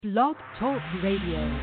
Blog Talk Radio.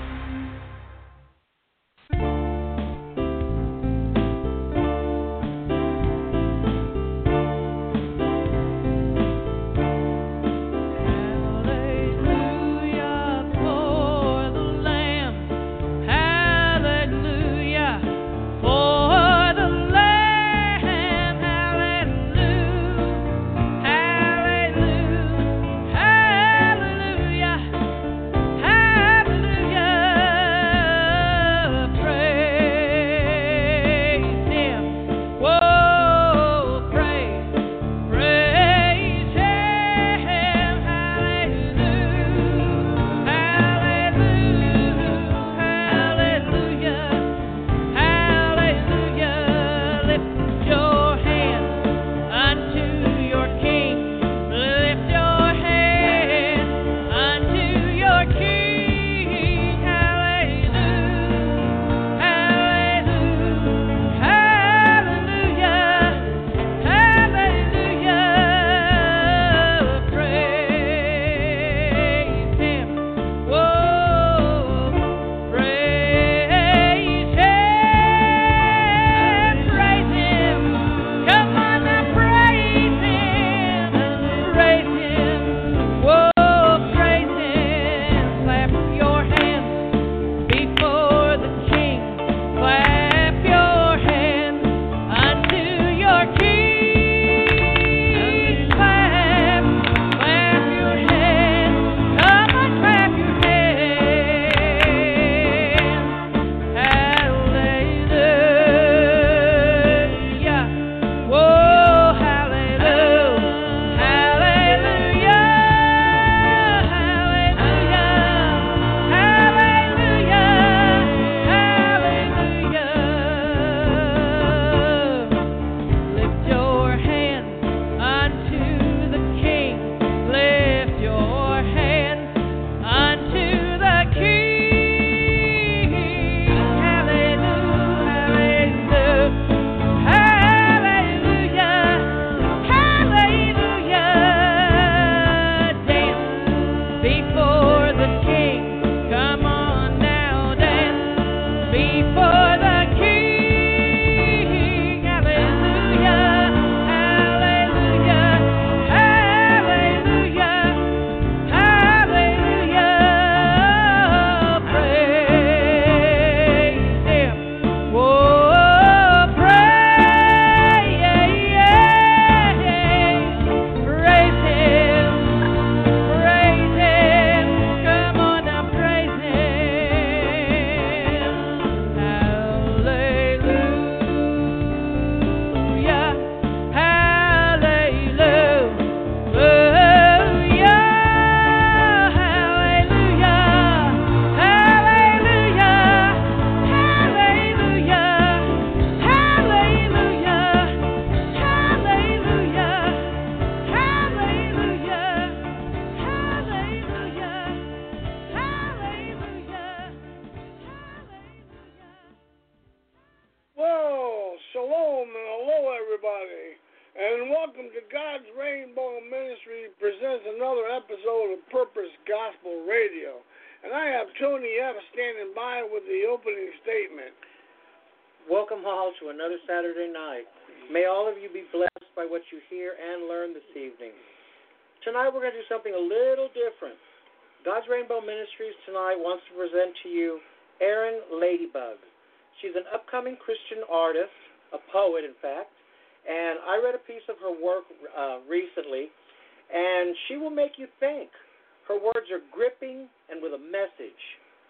Welcome all to another Saturday night. May all of you be blessed by what you hear and learn this evening. Tonight we're going to do something a little different. God's Rainbow Ministries tonight wants to present to you Erin Ladybug. She's an upcoming Christian artist, a poet in fact, and I read a piece of her work recently, and she will make you think. Her words are gripping and with a message.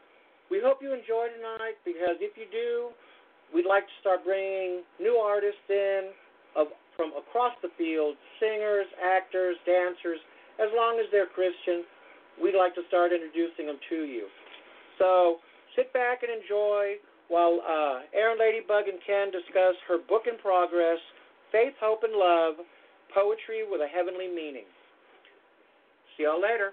We hope you enjoy tonight, because if you do, we'd like to start bringing new artists in from across the field, singers, actors, dancers. As long as they're Christian, we'd like to start introducing them to you. So sit back and enjoy while Erin Ladybug and Ken discuss her book in progress, Faith, Hope, and Love, Poetry with a Heavenly Meaning. See y'all later.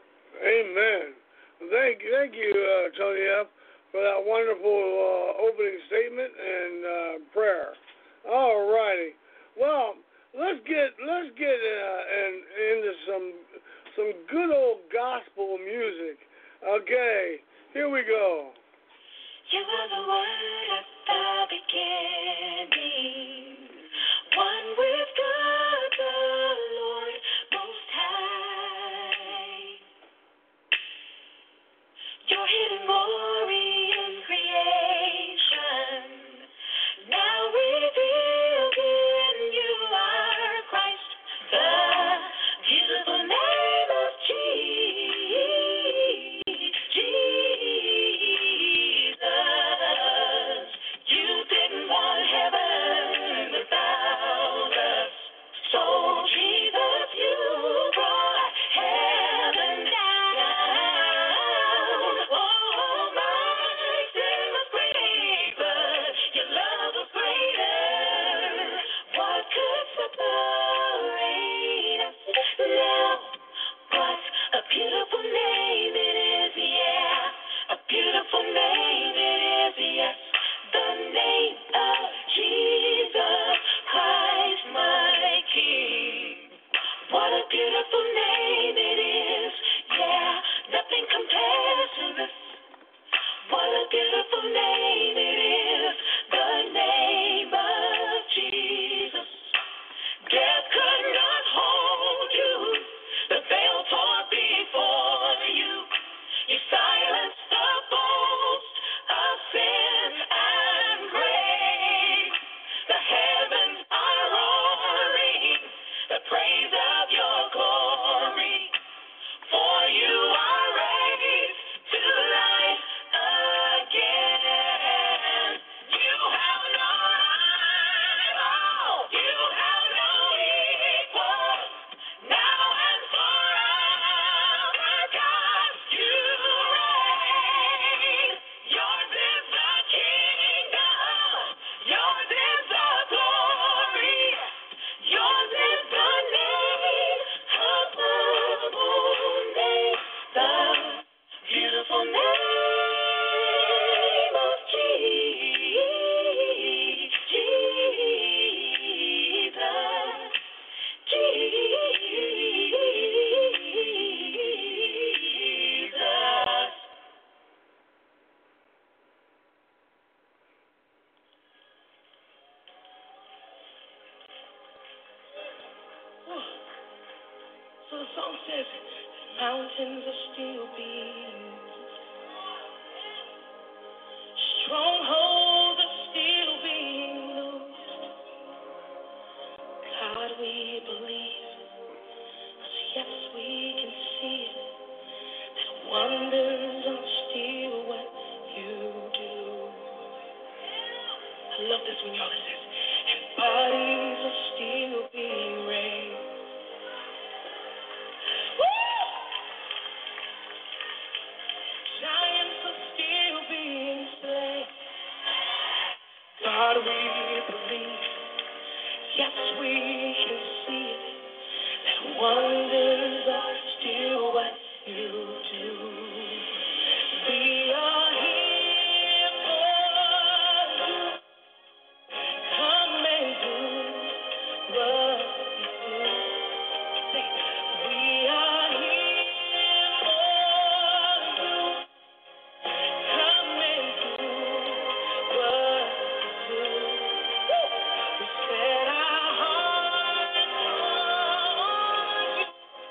Amen. Thank you, Tony F., for that wonderful opening statement and prayer. All righty. Well, let's get into some good old gospel music. Okay, here we go. You are the Word at the beginning, one with God the Lord Most High. Your hidden glory in creation, now revealed in you are Christ, the beautiful name of Jesus. You didn't want heaven without us, so Jesus, you brought heaven down. Oh, my sin was great, but your love was greater. What could separate us now? What a beautiful name it is, yeah. A beautiful name it is, yes. The name of Jesus Christ, my King. What a beautiful name it is, yeah. Nothing compares to this. What a beautiful name it is, the name of Jesus. Death could not hold you. The veil tore before you. You silenced the boast of sin and grave. The heavens are roaring the praise of your glory. For you are raised to life again. You have no rival. You have no equal. Now and forever, God, you reign. Yours is the kingdom. Yours is the glory. Yours is the name above all names. The beautiful name of Jesus. Jesus. So the song says, mountains are still being moved. Strongholds are still being loosed. God, we believe, 'cause yes, we can see it, that wonders are still what you do. I love this when y'all says, and bodies are still being raised. Woo! Giants are still being slain. God, we believe. Yes, we can see it. That wonders are still what you do. We are here for you. Come and do what you do. Say, we are here for you. Come and do what you do. We set our hearts on you.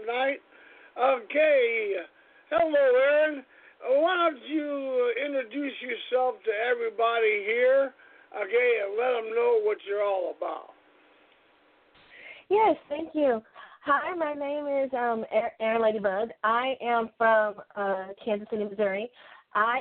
tonight. Okay. Hello, Aaron. Why don't you introduce yourself to everybody here, okay, and let them know what you're all about. Yes, thank you. Hi, my name is Aaron Ladybug. I am from Kansas City, Missouri. I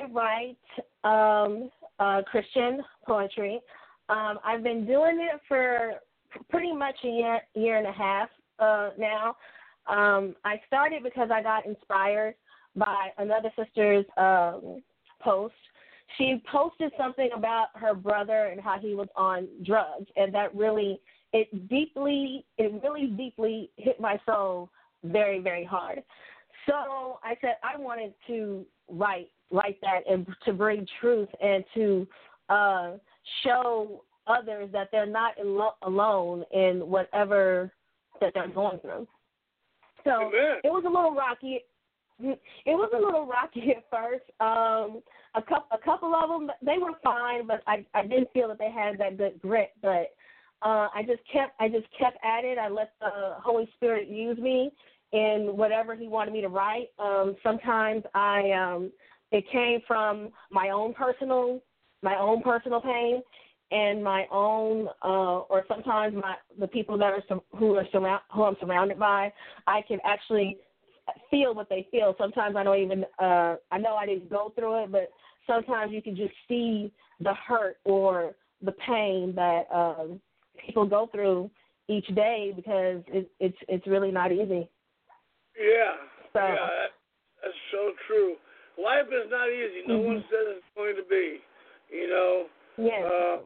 write Christian poetry. I've been doing it for pretty much a year and a half now. I started because I got inspired by another sister's post. She posted something about her brother and how he was on drugs, and that really deeply hit my soul very, very hard. So I said I wanted to write that and to bring truth and to show others that they're not alone in whatever that they're going through. So it was a little rocky. It was a little rocky at first. A couple of them, they were fine, but I didn't feel that they had that good grit. But I just kept at it. I let the Holy Spirit use me in whatever He wanted me to write. Sometimes it came from my own personal pain and my own, or sometimes the people that who I'm surrounded by. I can actually feel what they feel. Sometimes I don't even, I know I didn't go through it, but sometimes you can just see the hurt or the pain that people go through each day because it's really not easy. Yeah, so, yeah, that's so true. Life is not easy. No one says it's going to be, you know. Yeah.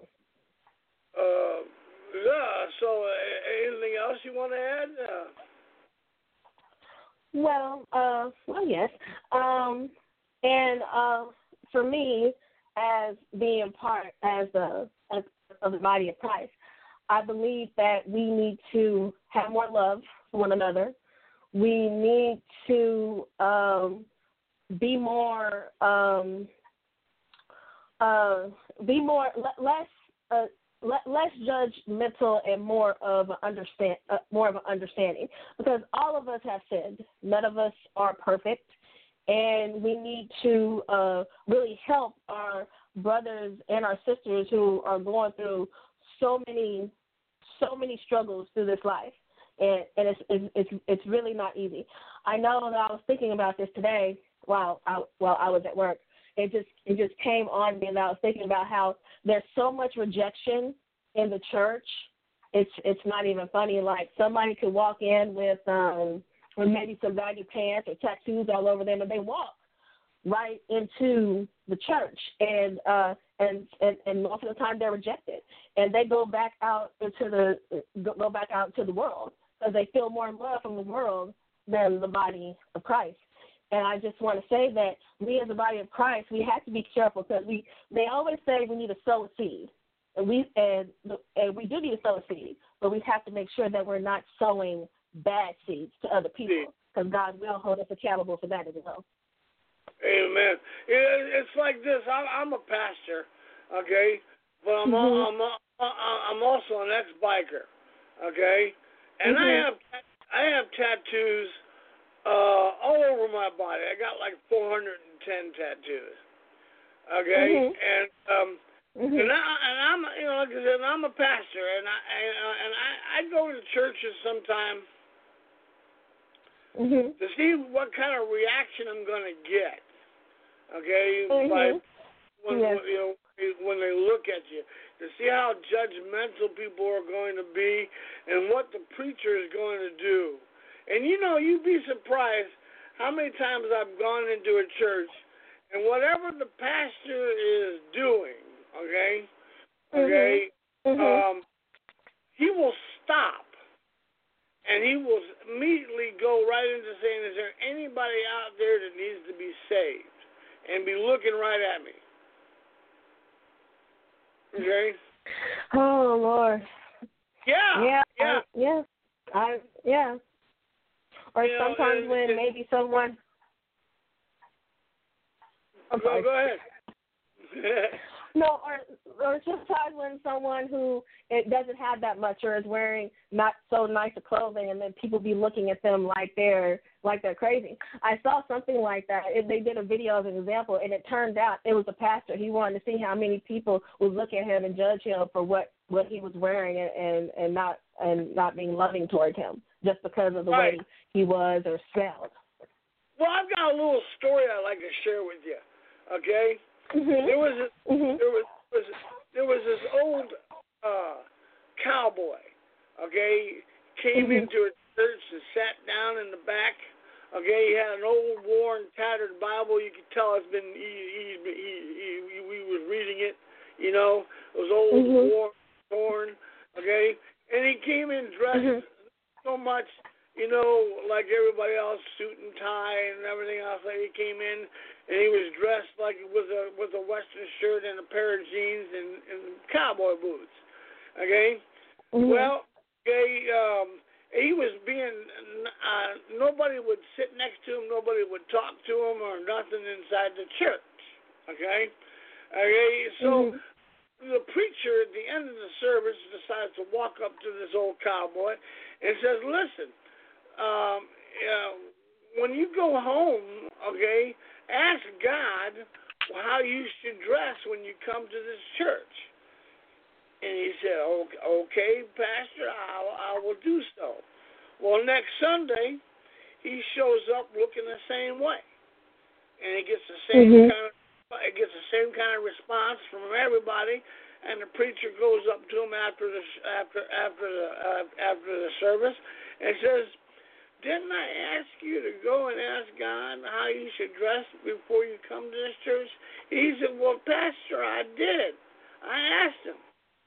Yeah, so anything else you want to add? Well, yes. And for me, as being part of the body of Christ, I believe that we need to have more love for one another. We need to be more less judgmental and more of an understanding, because all of us have sinned. None of us are perfect, and we need to really help our brothers and our sisters who are going through so many struggles through this life, and it's really not easy. I know that I was thinking about this today while I was at work. It just came on me, and I was thinking about how there's so much rejection in the church. It's not even funny. Like, somebody could walk in with maybe some baggy pants or tattoos all over them, and they walk right into the church, and most of the time they're rejected, and they go back out into the world because they feel more love from the world than the body of Christ. And I just want to say that we as the body of Christ, we have to be careful, because they always say we need to sow a seed. And we do need to sow a seed, but we have to make sure that we're not sowing bad seeds to other people, because God will hold us accountable for that as well. Amen. It's like this. I'm a pastor, okay, but I'm also an ex-biker, okay, and I have tattoos all over my body. I got like 410 tattoos, okay, and I'm, you know, like I said, I'm a pastor, and I go to churches sometimes to see what kind of reaction I'm going to get, okay, when they look at you, to see how judgmental people are going to be and what the preacher is going to do. And, you know, you'd be surprised how many times I've gone into a church, and whatever the pastor is doing, he will stop, and he will immediately go right into saying, is there anybody out there that needs to be saved? And be looking right at me. Okay? Oh, Lord. Yeah. Or sometimes when maybe someone... Go ahead. No, or sometimes when someone who it doesn't have that much or is wearing not so nice of clothing, and then people be looking at them like they're crazy. I saw something like that. They did a video as an example, and it turned out it was a pastor. He wanted to see how many people would look at him and judge him for what he was wearing and not being loving toward him just because of the way he was or smelled. Well, I've got a little story I'd like to share with you. Okay. Mm-hmm. There was this old cowboy. Okay, came into a church and sat down in the back. Okay, he had an old, worn, tattered Bible. You could tell he was reading it. You know, it was old, worn, torn. Okay, and he came in dressed so much. You know, like everybody else, suit and tie and everything else. Like he came in and he was dressed like with a Western shirt and a pair of jeans and cowboy boots. Okay. Well, okay. He was being. Nobody would sit next to him. Nobody would talk to him or nothing inside the church. Okay. Okay. So. The preacher at the end of the service decides to walk up to this old cowboy and says, "Listen, when you go home, okay, ask God how you should dress when you come to this church." And he said, "Okay, Pastor, I will do so." Well, next Sunday, he shows up looking the same way, and he gets the same kind of response from everybody. And the preacher goes up to him after the service and says, "Didn't I ask you to go and ask God how you should dress before you come to this church?" He said, "Well, Pastor, I did. I asked him."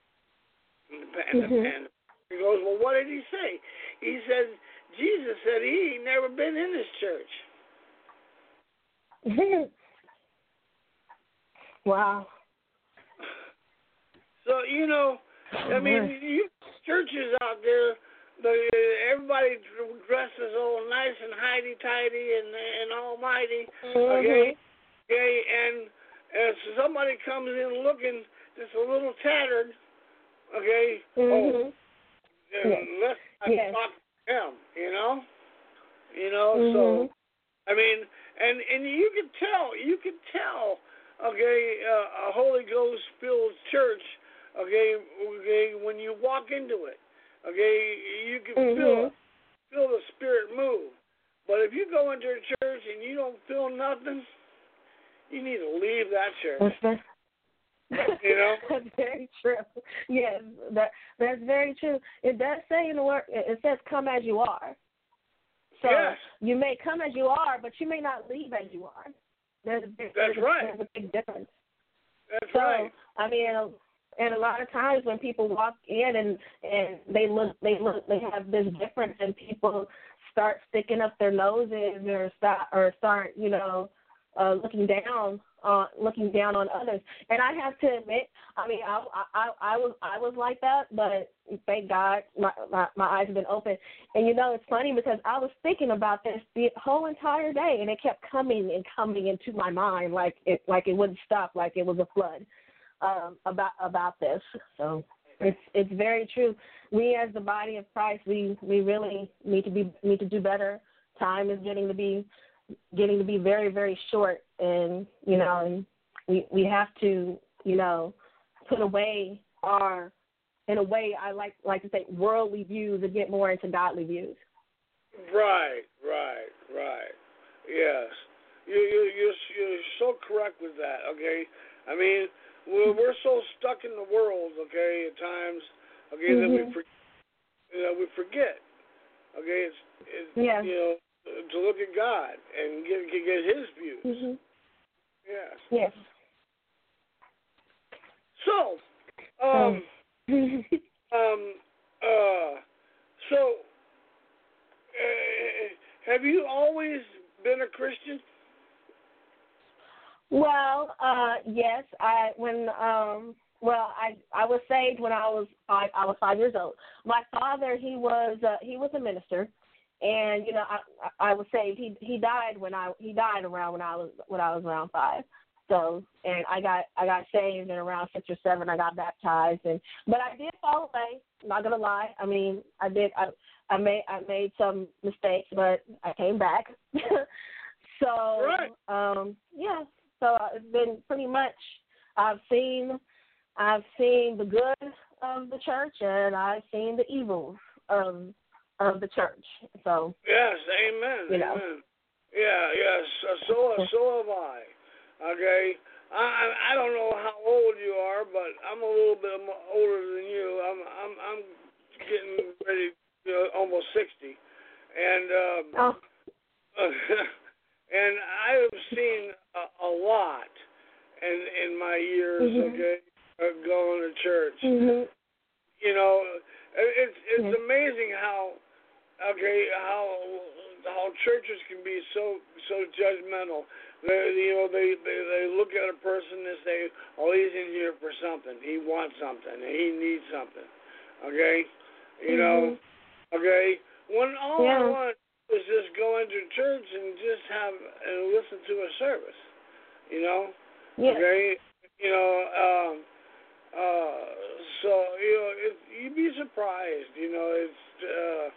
And he goes, "Well, what did he say?" He said, "Jesus said he ain't never been in this church." Wow. So, you know, I mean, you churches out there, everybody dresses all nice and hidey-tidy and almighty, okay? Okay, and as somebody comes in looking just a little tattered, okay, let's talk to him, you know? So, I mean, and you can tell, okay, a Holy Ghost-filled church, okay, when you walk into it, okay, you can feel the Spirit move. But if you go into a church and you don't feel nothing, you need to leave that church. You know? That's very true. Yes, that's very true. It does say in the word, it says, "Come as you are." So you may come as you are, but you may not leave as you are. There's a big difference. That's right. I mean, and a lot of times when people walk in and they have this difference, and people start sticking up their noses or start looking down on others. And I have to admit, I mean, I was like that, but thank God my eyes have been open. And it's funny because I was thinking about this the whole entire day, and it kept coming into my mind like it wouldn't stop, like it was a flood about this. So it's very true. We as the body of Christ, we really need to do better. Time is getting to be very, very short, and we have to put away our, in a way, I like to say, worldly views and get more into godly views. Right. Yes, you're so correct with that. Okay, I mean, we're so stuck in the world. Okay, at times. Okay, that we forget. Okay, it's to look at God and get His views. Yes. So, have you always been a Christian? Well, yes. I was saved when I was 5 years old. My father, he was a minister, and I was saved. He died around when I was around 5. So, and I got saved, and around 6 or 7 I got baptized, but I did fall away. I'm not gonna lie. I mean, I made some mistakes, but I came back. So, right. yeah. So it's been pretty much. I've seen the good of the church, and I've seen the evils of the church. So yes, amen. You know. Amen. Yeah, yes. So have I. Okay. I don't know how old you are, but I'm a little bit older than you. I'm getting ready, almost 60, and and I have seen a lot in my years. Mm-hmm. Okay, going to church. Mm-hmm. It's amazing how churches can be so judgmental. They look at a person and say, "Oh, he's in here for something. He wants something. He needs something." Okay, Okay, when all I want is just go into church and just listen to a service. Yeah. Okay, so you'd be surprised. It's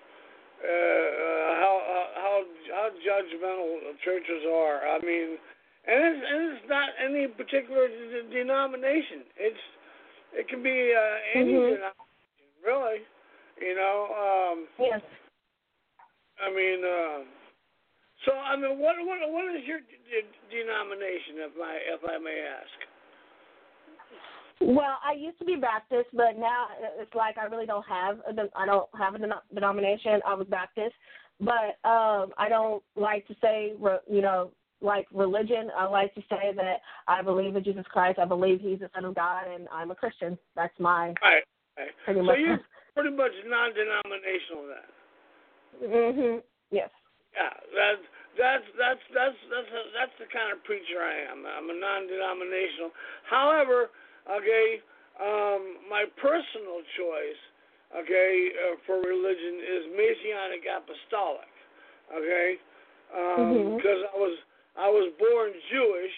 how judgmental churches are. I mean, and it's not any particular denomination. It can be any denomination, really. Yes. I mean, what is your denomination, if I may ask? Well, I used to be Baptist, but now it's like I really don't have a denomination. I was Baptist, but I don't like to say like religion. I like to say that I believe in Jesus Christ. I believe He's the Son of God, and I'm a Christian. That's my pretty much. So you're pretty much non-denominational then. Mhm. Yes. Yeah, that's the kind of preacher I am. I'm a non-denominational. However, my personal choice, for religion is Messianic Apostolic. Because I was born Jewish.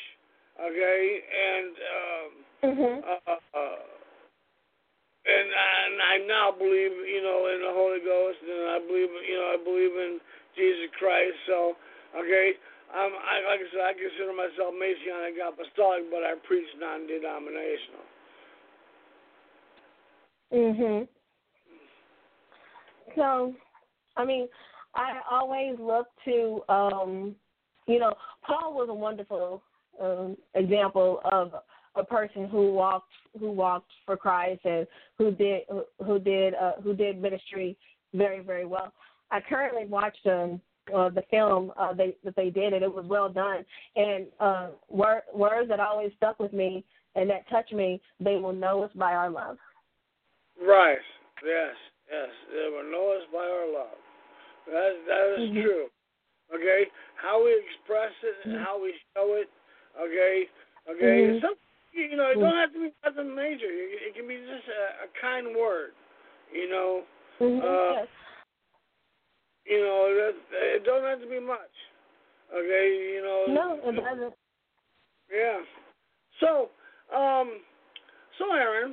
And I now believe, in the Holy Ghost, and I believe in Jesus Christ. So, like I said, I consider myself Messianic Apostolic, but I preach non-denominational. Mhm. So, I mean, I always look to, Paul was a wonderful example of a person who walked for Christ and who did ministry very, very well. I currently watched the film that they did, and it was well done. And words that always stuck with me and that touched me: "They will know us by our love." Right. Yes. They will know us by our love. That is true. How we express it and how we show it. Some, it don't have to be nothing major. It can be just a kind word. Yes. It don't have to be much. No, it doesn't. Yeah. So Aaron,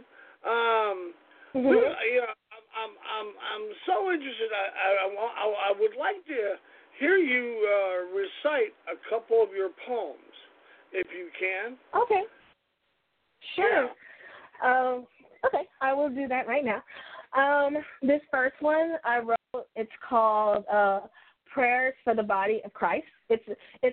I'm so interested. I would like to hear you recite a couple of your poems, if you can. Okay. Sure. Yeah. Okay, I will do that right now. This first one I wrote. It's called "Prayers for the Body of Christ." It's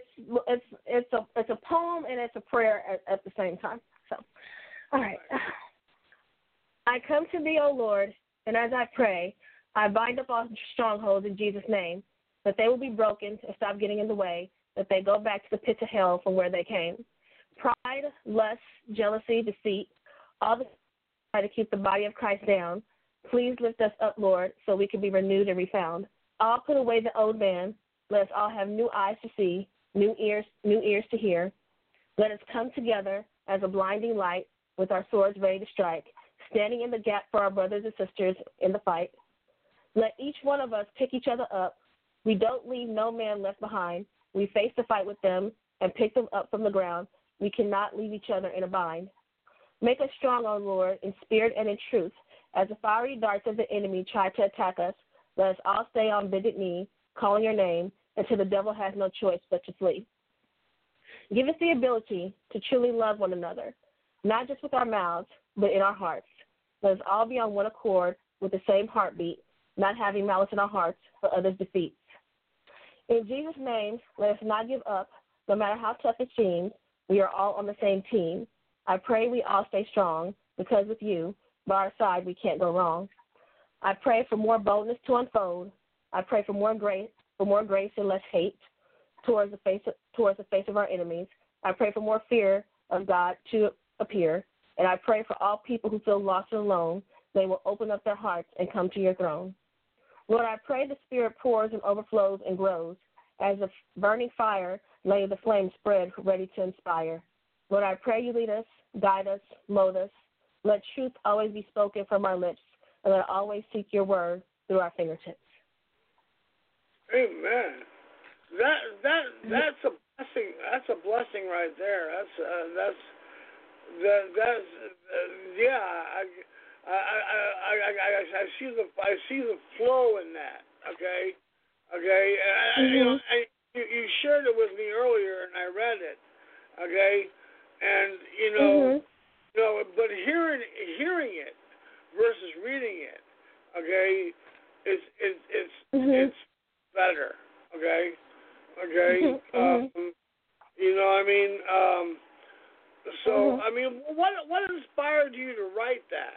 a poem and it's a prayer at the same time. So, all right. I come to Thee, O Lord, and as I pray, I bind up all strongholds in Jesus' name, that they will be broken and stop getting in the way, that they go back to the pits of hell from where they came. Pride, lust, jealousy, deceit, all the try to keep the body of Christ down. Please lift us up, Lord, so we can be renewed and refound. All put away the old man. Let us all have new eyes to see, new ears to hear. Let us come together as a blinding light with our swords ready to strike, standing in the gap for our brothers and sisters in the fight. Let each one of us pick each other up. We don't leave no man left behind. We face the fight with them and pick them up from the ground. We cannot leave each other in a bind. Make us strong, O Lord, in spirit and in truth. As the fiery darts of the enemy try to attack us, let us all stay on bended knee, calling your name, until the devil has no choice but to flee. Give us the ability to truly love one another, not just with our mouths, but in our hearts. Let us all be on one accord with the same heartbeat, not having malice in our hearts for others' defeats. In Jesus' name, let us not give up, no matter how tough it seems. We are all on the same team. I pray we all stay strong, because with you by our side, we can't go wrong. I pray for more boldness to unfold. I pray for more grace and less hate towards the face of our enemies. I pray for more fear of God to appear. And I pray for all people who feel lost and alone, they will open up their hearts and come to your throne. Lord, I pray the Spirit pours and overflows and grows. As a burning fire, lay the flame spread, ready to inspire. Lord, I pray you lead us, guide us, mold us. Let truth always be spoken from our lips, and let always seek your word through our fingertips. Amen. That's a blessing. That's a blessing right there. I see the flow in that. Okay. You shared it with me earlier, and I read it. Okay, and but hearing it versus reading it, okay, it's better. Okay. So I mean, what inspired you to write that?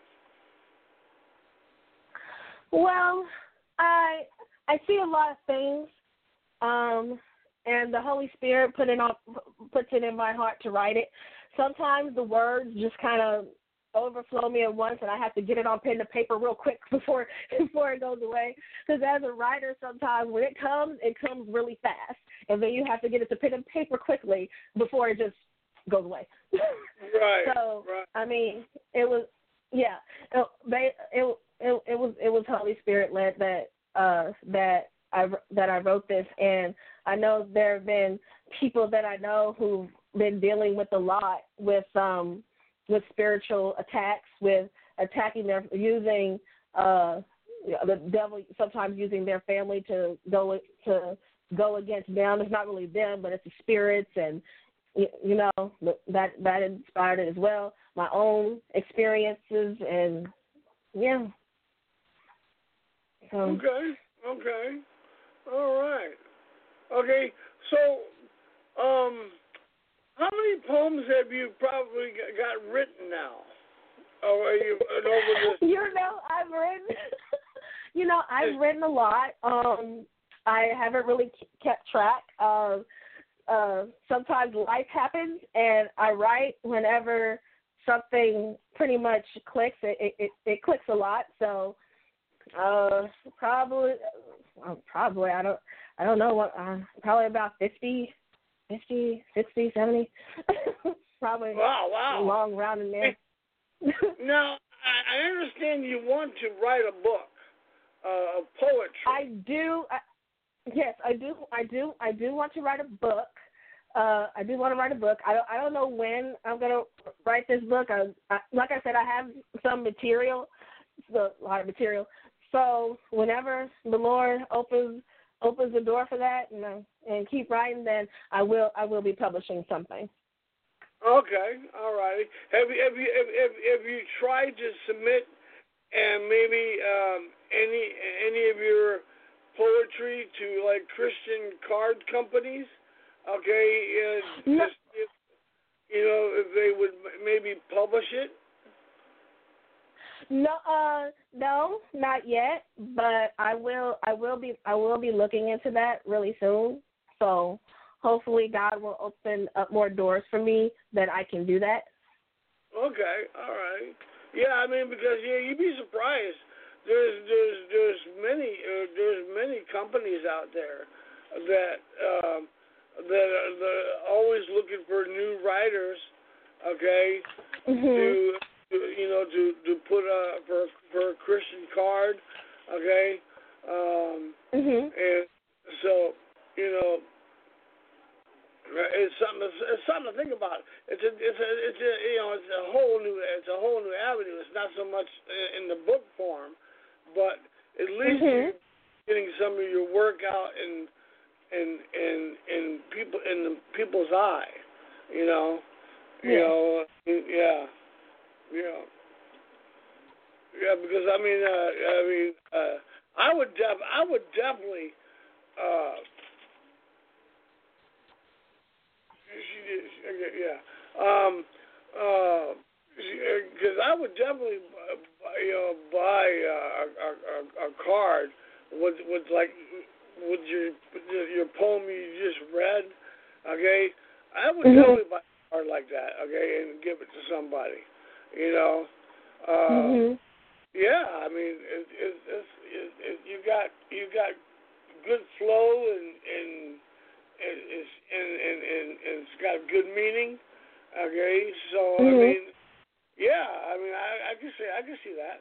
Well, I see a lot of things, and the Holy Spirit puts it in my heart to write it. Sometimes the words just kind of overflow me at once, and I have to get it on pen and paper real quick before it goes away. Because as a writer, sometimes when it comes really fast, and then you have to get it to pen and paper quickly before it just goes away. Right. So right. I mean, it was Holy Spirit led that I wrote this, and I know there have been people that I know who've been dealing with a lot with spiritual attacks, with attacking using the devil, sometimes using their family to go against them. It's not really them, but it's the spirits, and that inspired it as well. My own experiences, and yeah. Okay. All right. Okay. So, how many poems have you probably got written now? Or are you over this? I've written a lot. I haven't really kept track. Sometimes life happens, and I write whenever something pretty much clicks. It clicks a lot. So probably I don't know what, probably about 50, 60, 70. Probably. Wow. A long round in there. Now, I understand you want to write a book of poetry. I do. Yes, I do. I do want to write a book. I do want to write a book. I don't know when I'm going to write this book. Like I said, I have some material, a lot of material. So whenever the Lord opens the door for that, and keep writing, then I will be publishing something. Okay, all righty. Have you tried to submit and maybe any of your poetry to like Christian card companies? Okay, No. if they would maybe publish it. No, not yet. But I will be looking into that really soon. So hopefully God will open up more doors for me that I can do that. Okay, all right. Yeah, I mean, because you'd be surprised. There's many companies out there that are always looking for new writers. Okay, Mm-hmm. to put for a Christian card. Okay, Mm-hmm. and so it's something it's something to think about. It's a whole new avenue. It's not so much in the book form, but at least you're getting some of your work out in the people's eye. Yeah. Because I would definitely. Because I would definitely, buy a card with your poem you just read. Okay, I would definitely buy a card like that. Okay, and give it to somebody. Yeah, I mean, you got good flow and it's got a good meaning. Okay, so I mean, I can see that.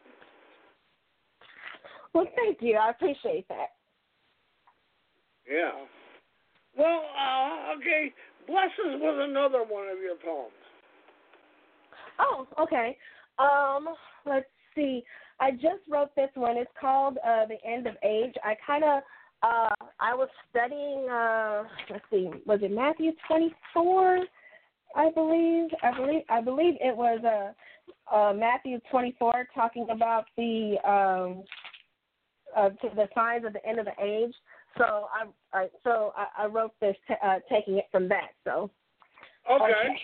Well, thank you. I appreciate that. Yeah. Well, okay. Blessings was another one of your poems. Oh, okay. Let's see. I just wrote this one. It's called The End of Age. I was studying, let's see, was it Matthew 24, I believe it was Matthew 24 talking about the signs of the end of the age. So I wrote this taking it from that. So okay.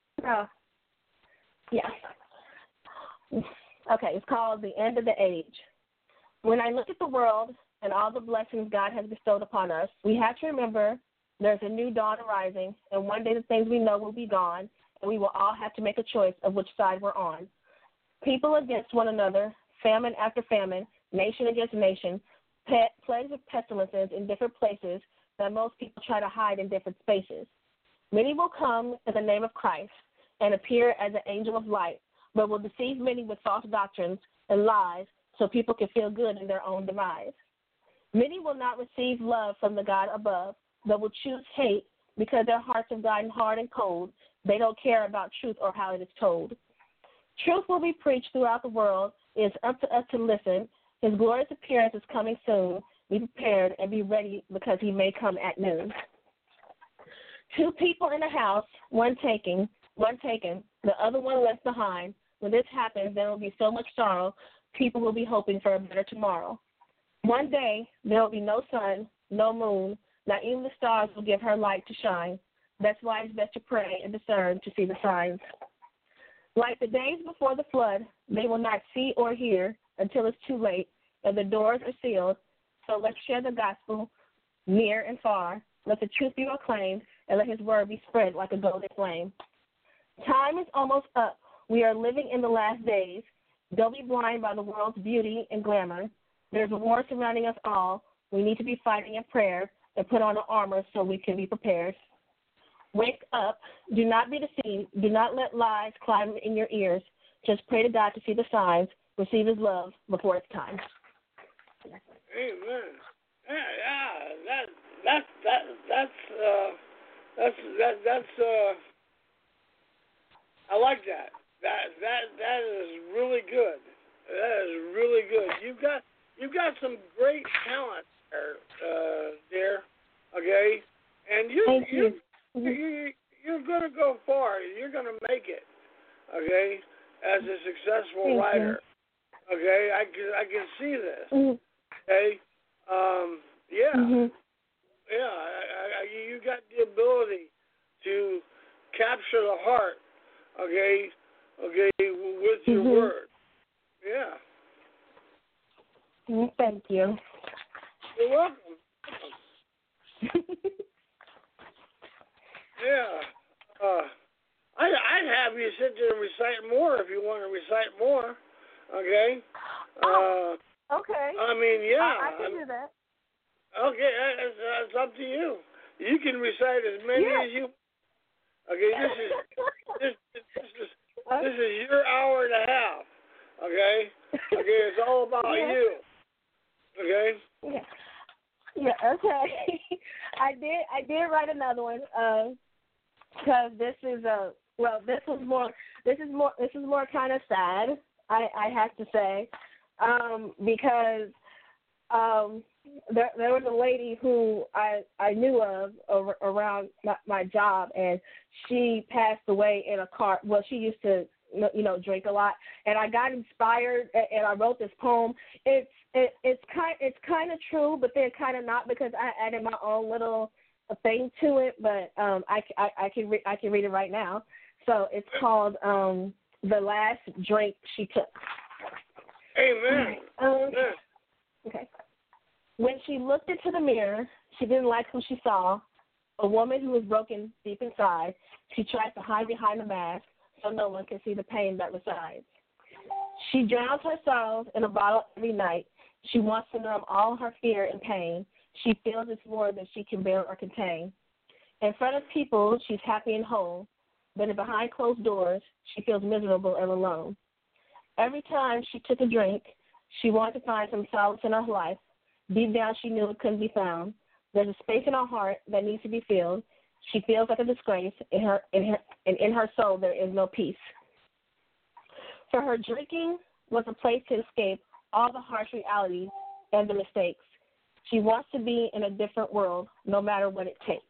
Yeah. Okay, it's called The End of the Age. When I look at the world and all the blessings God has bestowed upon us, we have to remember there's a new dawn arising, and one day the things we know will be gone, and we will all have to make a choice of which side we're on. People against one another, famine after famine, nation against nation, plagues of pestilences in different places that most people try to hide in different spaces. Many will come in the name of Christ and appear as an angel of light, but will deceive many with false doctrines and lies so people can feel good in their own demise. Many will not receive love from the God above, but will choose hate because their hearts have gotten hard and cold. They don't care about truth or how it is told. Truth will be preached throughout the world. It is up to us to listen. His glorious appearance is coming soon. Be prepared and be ready because he may come at noon. Two people in a house, one taken, the other one left behind. When this happens, there will be so much sorrow, people will be hoping for a better tomorrow. One day, there will be no sun, no moon, not even the stars will give her light to shine. That's why it's best to pray and discern to see the signs. Like the days before the flood, they will not see or hear until it's too late, and the doors are sealed. So let's share the gospel near and far. Let the truth be proclaimed, and let his word be spread like a golden flame. Time is almost up. We are living in the last days. Don't be blind by the world's beauty and glamour. There's a war surrounding us all. We need to be fighting in prayer and put on the armor so we can be prepared. Wake up. Do not be deceived. Do not let lies climb in your ears. Just pray to God to see the signs. Receive his love before it's time. Amen. I like that. That is really good. That is really good. You've got some great talent there. Okay, and you're going to go far. You're going to make it. Okay, as a successful writer. Okay, I can see this. Okay, you got the ability to capture the heart. Okay, with your word. Yeah. Thank you. You're welcome. Yeah. I'd have you sit there and recite more if you want to recite more. Okay. Okay. I mean, yeah. I can do that. Okay, it's up to you. You can recite as many as you. Okay, this is your hour and a half. Okay. Okay, it's all about you. Okay. Yeah. Okay. I did write another one. because this is more kind of sad. I have to say, because there was a lady who I knew of around my job, and she passed away in a car. Well, she used to drink a lot, and I got inspired, and I wrote this poem. It's kind of true, but then kind of not, because I added my own little thing to it. But I can read it right now. So it's called "The Last Drink She Took." Amen. Okay. When she looked into the mirror, she didn't like who she saw. A woman who was broken deep inside. She tried to hide behind the mask so no one could see the pain that resides. She drowns her sorrows in a bottle every night. She wants to numb all her fear and pain. She feels it's more than she can bear or contain. In front of people, she's happy and whole, but behind closed doors, she feels miserable and alone. Every time she took a drink, she wanted to find some solace in her life. Deep down, she knew it couldn't be found. There's a space in her heart that needs to be filled. She feels like a disgrace. In her soul, there is no peace. For her, drinking was a place to escape all the harsh realities and the mistakes. She wants to be in a different world, no matter what it takes.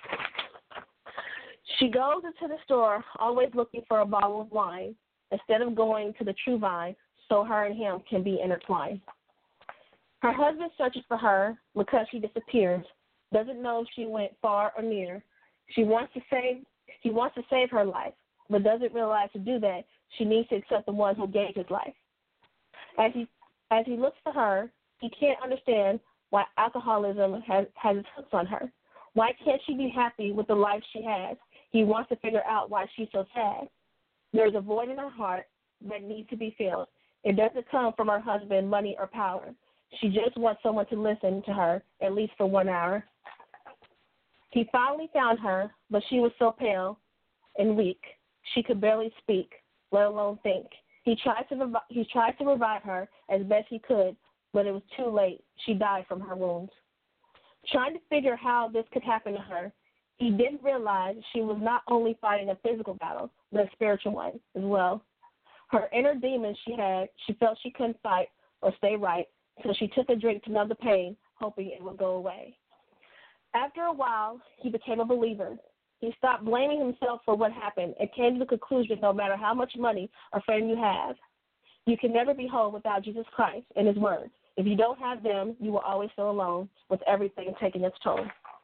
She goes into the store, always looking for a bottle of wine, instead of going to the true vine, so her and him can be intertwined. Her husband searches for her because she disappears, doesn't know if she went far or near. He wants to save her life, but doesn't realize to do that, she needs to accept the one who gave his life. As he looks for her, he can't understand why alcoholism has its hooks on her. Why can't she be happy with the life she has? He wants to figure out why she's so sad. There's a void in her heart that needs to be filled. It doesn't come from her husband, money, or power. She just wants someone to listen to her, at least for 1 hour. He finally found her, but she was so pale and weak, she could barely speak, let alone think. He tried to revive her as best he could, but it was too late. She died from her wounds. Trying to figure how this could happen to her, he didn't realize she was not only fighting a physical battle, but a spiritual one as well. Her inner demons she felt she couldn't fight or stay right, so she took a drink to numb the pain, hoping it would go away. After a while, he became a believer. He stopped blaming himself for what happened and came to the conclusion no matter how much money or fame you have, you can never be whole without Jesus Christ and his word. If you don't have them, you will always feel alone with everything taking its toll.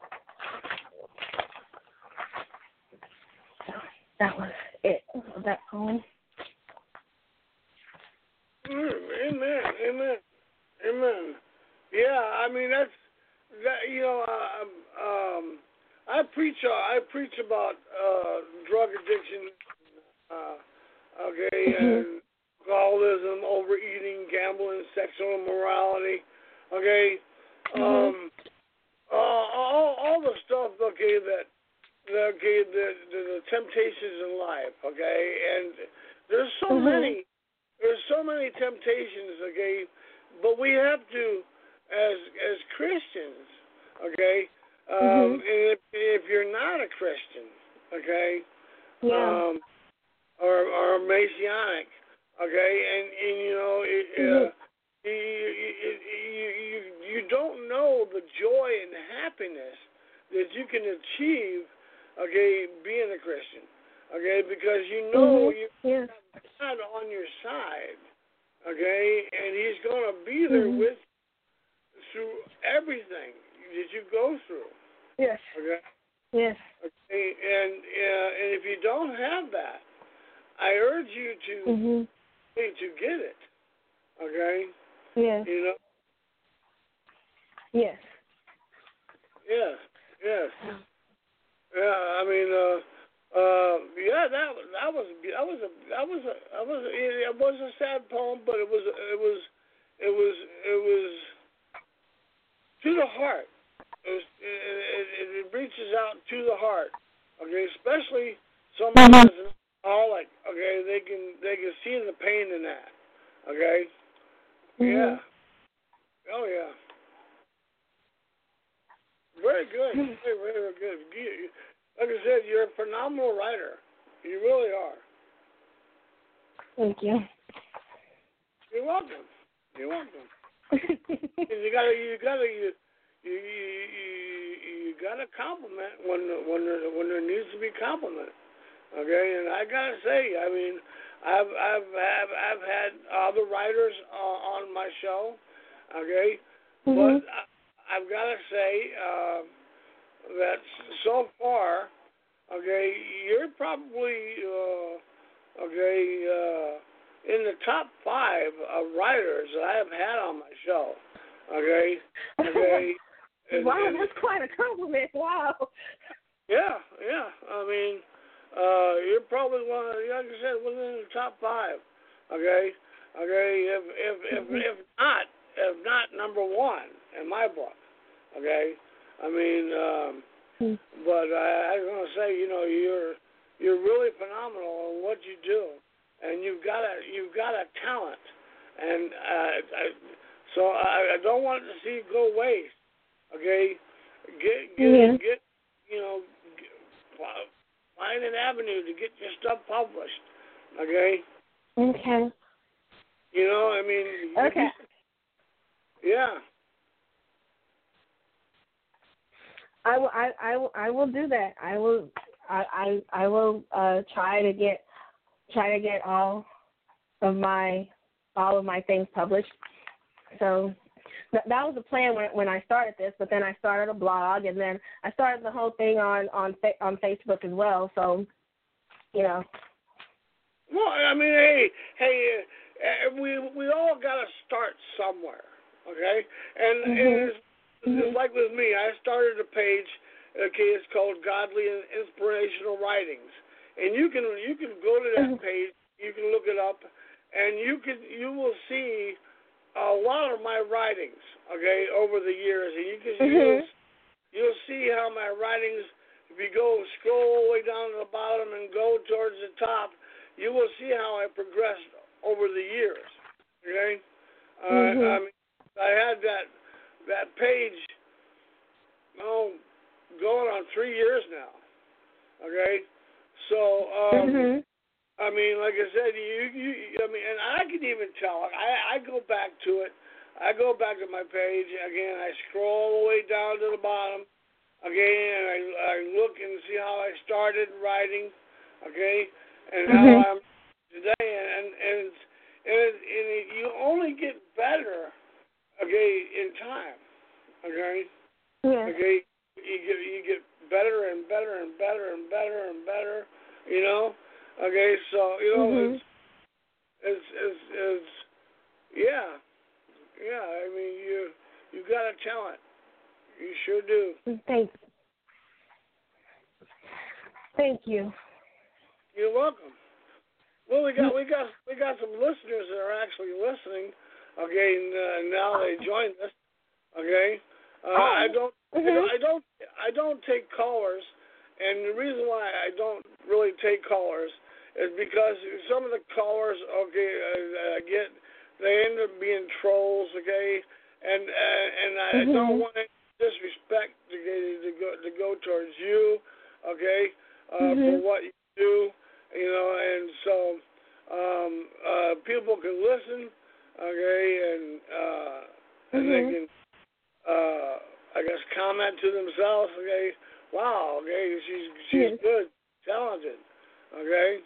That was it. That poem. Amen. Amen. Amen. Yeah, I mean that. I preach about drug addiction, and alcoholism, overeating, gambling, sexual immorality, all the stuff, the temptations in life, and there's so many temptations, but we have to, as Christians, and if you're not a Christian, or Messianic, you don't know the joy and happiness that you can achieve, being a Christian, because you know you have God on your side, and He's going to be there with you through everything that you go through. Yes. Yes. And if you don't have that, I urge you to get it. Yes. Yes. Yes. Yes. Yeah. I mean, it was a sad poem, but it was to the heart. It reaches out to the heart. Especially someone that's an alcoholic. They can see the pain in that. Yeah. Oh yeah. Very good. Very, very good. like I said, you're a phenomenal writer. You really are. Thank you. You're welcome. You're welcome. You gotta compliment when there needs to be compliment. Okay, and I gotta say, I mean, I've had other writers on my show. Okay, but I've gotta say that so far, okay, you're probably in the top 5 of writers that I have had on my show. Okay. Wow, that's quite a compliment. Wow. Yeah. I mean, you're probably one of, like I said, within the top 5. Okay. If not number 1 in my book. Okay. I mean, but I was gonna say, you know, you're really phenomenal in what you do, and you've got a talent, and so I don't want to see it go waste. Okay, get you know, find an avenue to get your stuff published. Okay. Okay. You know, I mean. Okay. Yeah. I will do that. I will try to get all of my things published. So that was the plan when I started this. But then I started a blog, and then I started the whole thing on Facebook as well. So, you know. Well, I mean, hey, we all got to start somewhere, okay? And it's like with me. I started a page. Okay, it's called Godly and Inspirational Writings, and you can go to that page. You can look it up, and you will see a lot of my writings. Okay, over the years, and you'll see how my writings. If you scroll all the way down to the bottom and go towards the top, you will see how I progressed over the years. Okay, I mean, I had that page, going on 3 years now. Okay, so I mean, like I said, I mean, and I can even tell. I go back to it. I go back to my page again. I scroll all the way down to the bottom. Okay, and I look and see how I started writing. Okay, and how I'm today, and you only get better. Okay, in time. Okay. Yeah. Okay. You get better and better and better and better and better. You know. Okay. So you know it's yeah. I mean you got a talent. You sure do. Thank you. You're welcome. Well, we got some listeners that are actually listening. Okay, and now they joined us. Okay, I don't take callers, and the reason why I don't really take callers is because some of the callers, I get, they end up being trolls. Okay, and I don't want any disrespect to go towards you. Okay, for what you do, you know, and so people can listen. Okay, and they can, I guess, comment to themselves. Okay, wow. Okay, she's good, talented. Okay,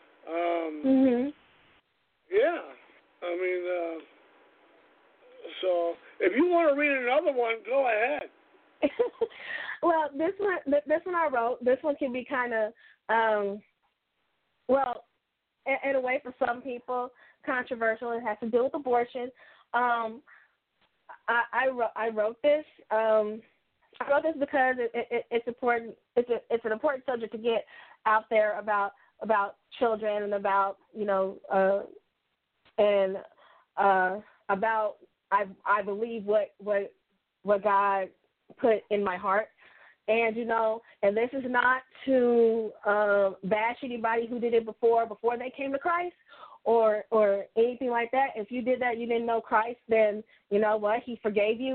yeah. I mean, so if you want to read another one, go ahead. Well, this one I wrote. This one can be kind of, well, in a way for some people, controversial. It has to do with abortion. I wrote this. I wrote this because it's important. It's an important subject to get out there about children and about about I believe what God put in my heart. And, and this is not to bash anybody who did it before they came to Christ or anything like that. If you did that, you didn't know Christ, then you know what? He forgave you,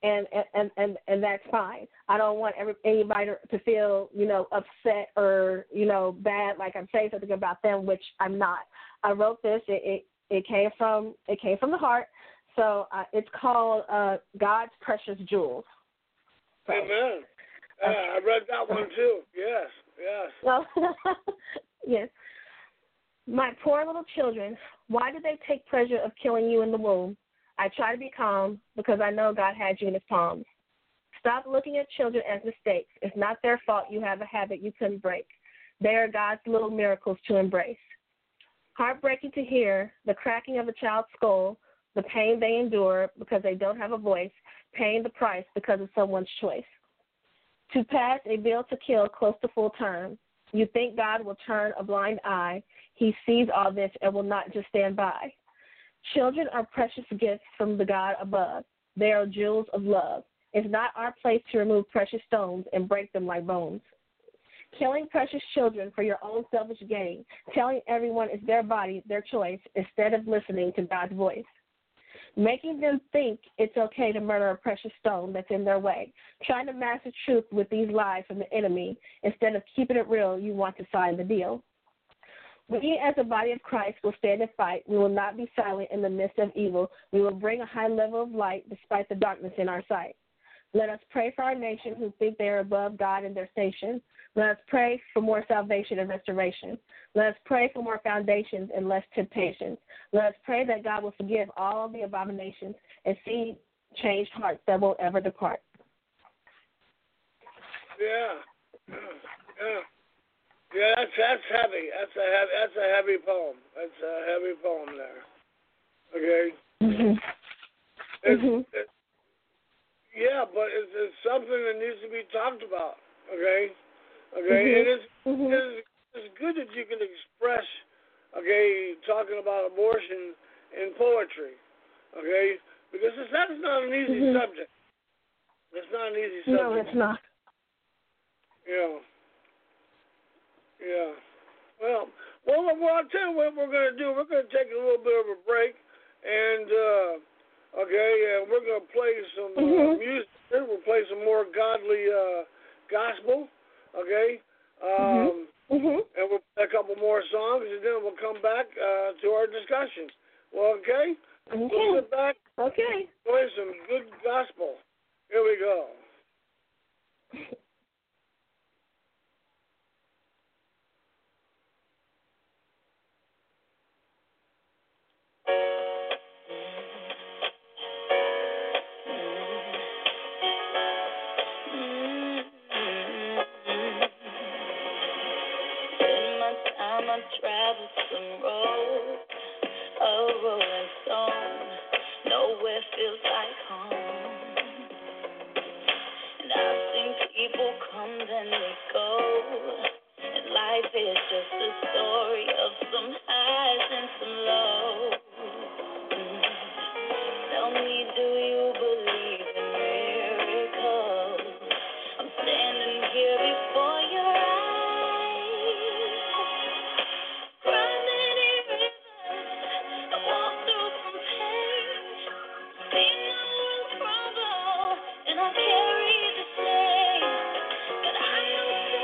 and that's fine. I don't want anybody to feel, upset or, bad, like I'm saying something about them, which I'm not. I wrote this. It came from the heart. So it's called God's Precious Jewels. So, amen. I read that one too. Yes. Well, yes. My poor little children, why did they take pleasure of killing you in the womb? I try to be calm because I know God had you in his palms. Stop looking at children as mistakes. It's not their fault you have a habit you couldn't break. They are God's little miracles to embrace. Heartbreaking to hear the cracking of a child's skull, the pain they endure because they don't have a voice, paying the price because of someone's choice. To pass a bill to kill close to full term, you think God will turn a blind eye. He sees all this and will not just stand by. Children are precious gifts from the God above. They are jewels of love. It's not our place to remove precious stones and break them like bones. Killing precious children for your own selfish gain, telling everyone it's their body, their choice, instead of listening to God's voice. Making them think it's okay to murder a precious stone that's in their way, trying to mask the truth with these lies from the enemy. Instead of keeping it real, you want to sign the deal. We, as a body of Christ, will stand and fight. We will not be silent in the midst of evil. We will bring a high level of light despite the darkness in our sight. Let us pray for our nation who think they are above God and their station. Let us pray for more salvation and restoration. Let us pray for more foundations and less temptations. Let us pray that God will forgive all the abominations and see changed hearts that won't ever depart. Yeah, that's heavy. That's a heavy poem. That's a heavy poem there. Okay. Yeah, but it's something that needs to be talked about. Okay. It's good that you can express, talking about abortion in poetry. Okay, because that's not an easy subject. It's not an easy subject. No, it's not. Yeah. Well, I'll tell you what we're going to do. We're going to take a little bit of a break, and and we're going to play some music. We'll play some more godly gospel. Okay. And we'll play a couple more songs, and then we'll come back to our discussion. Well, okay. We'll sit back. Okay. Play some good gospel. Here we go. I've traveled some road, a rolling stone, nowhere feels like home. And I've seen people come then they go, and life is just a story of some highs and some lows. Tell me, do you believe in miracles? I'm standing here before your eyes. And I carry the shame, but I know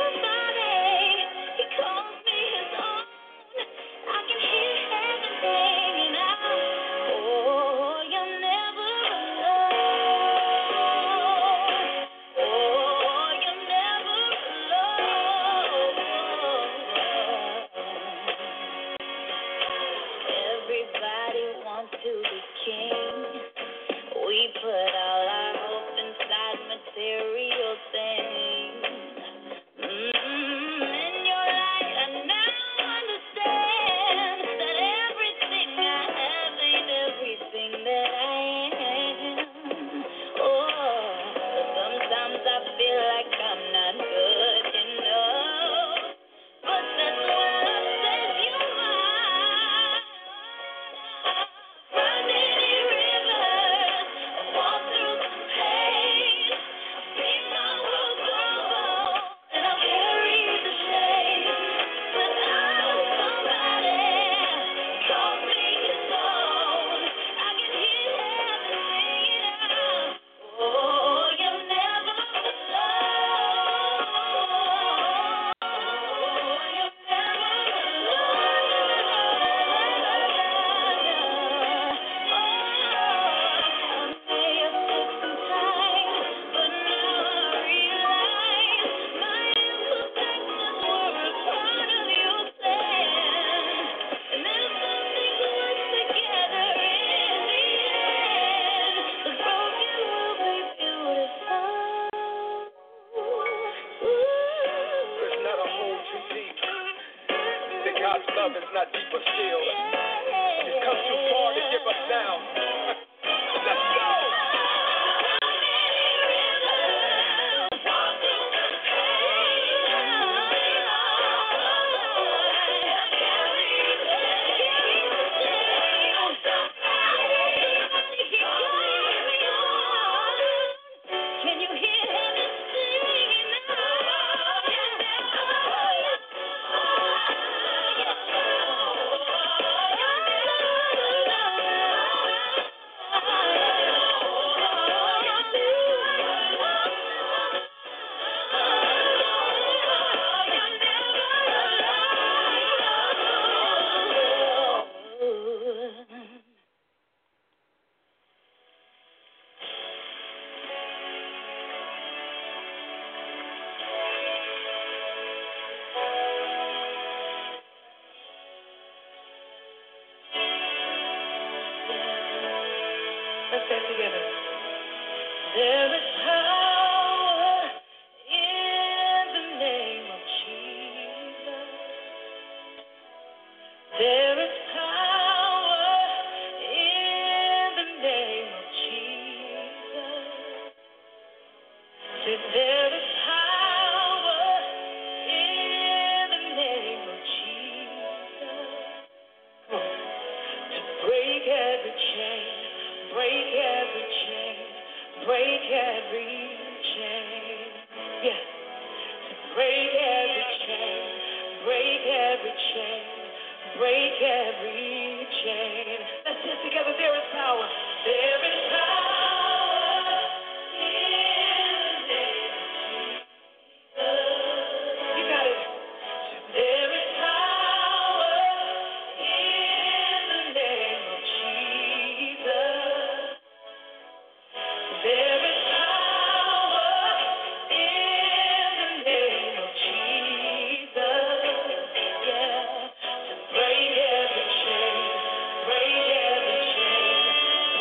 God's love is not deeper still. He's come too far to give up now. Let's go! Let's say it together. There is power in the name of Jesus. There is power in the name of Jesus. There is power in the name of Jesus. To break every chain. Break every chain, break every chain, yeah. To break every chain, break every chain, break every chain. Let's sit together. There is power. There is power in the name of Jesus. You got it. There is power in the name of Jesus. There is power in the name of Jesus, yeah, to break every chain, break every chain,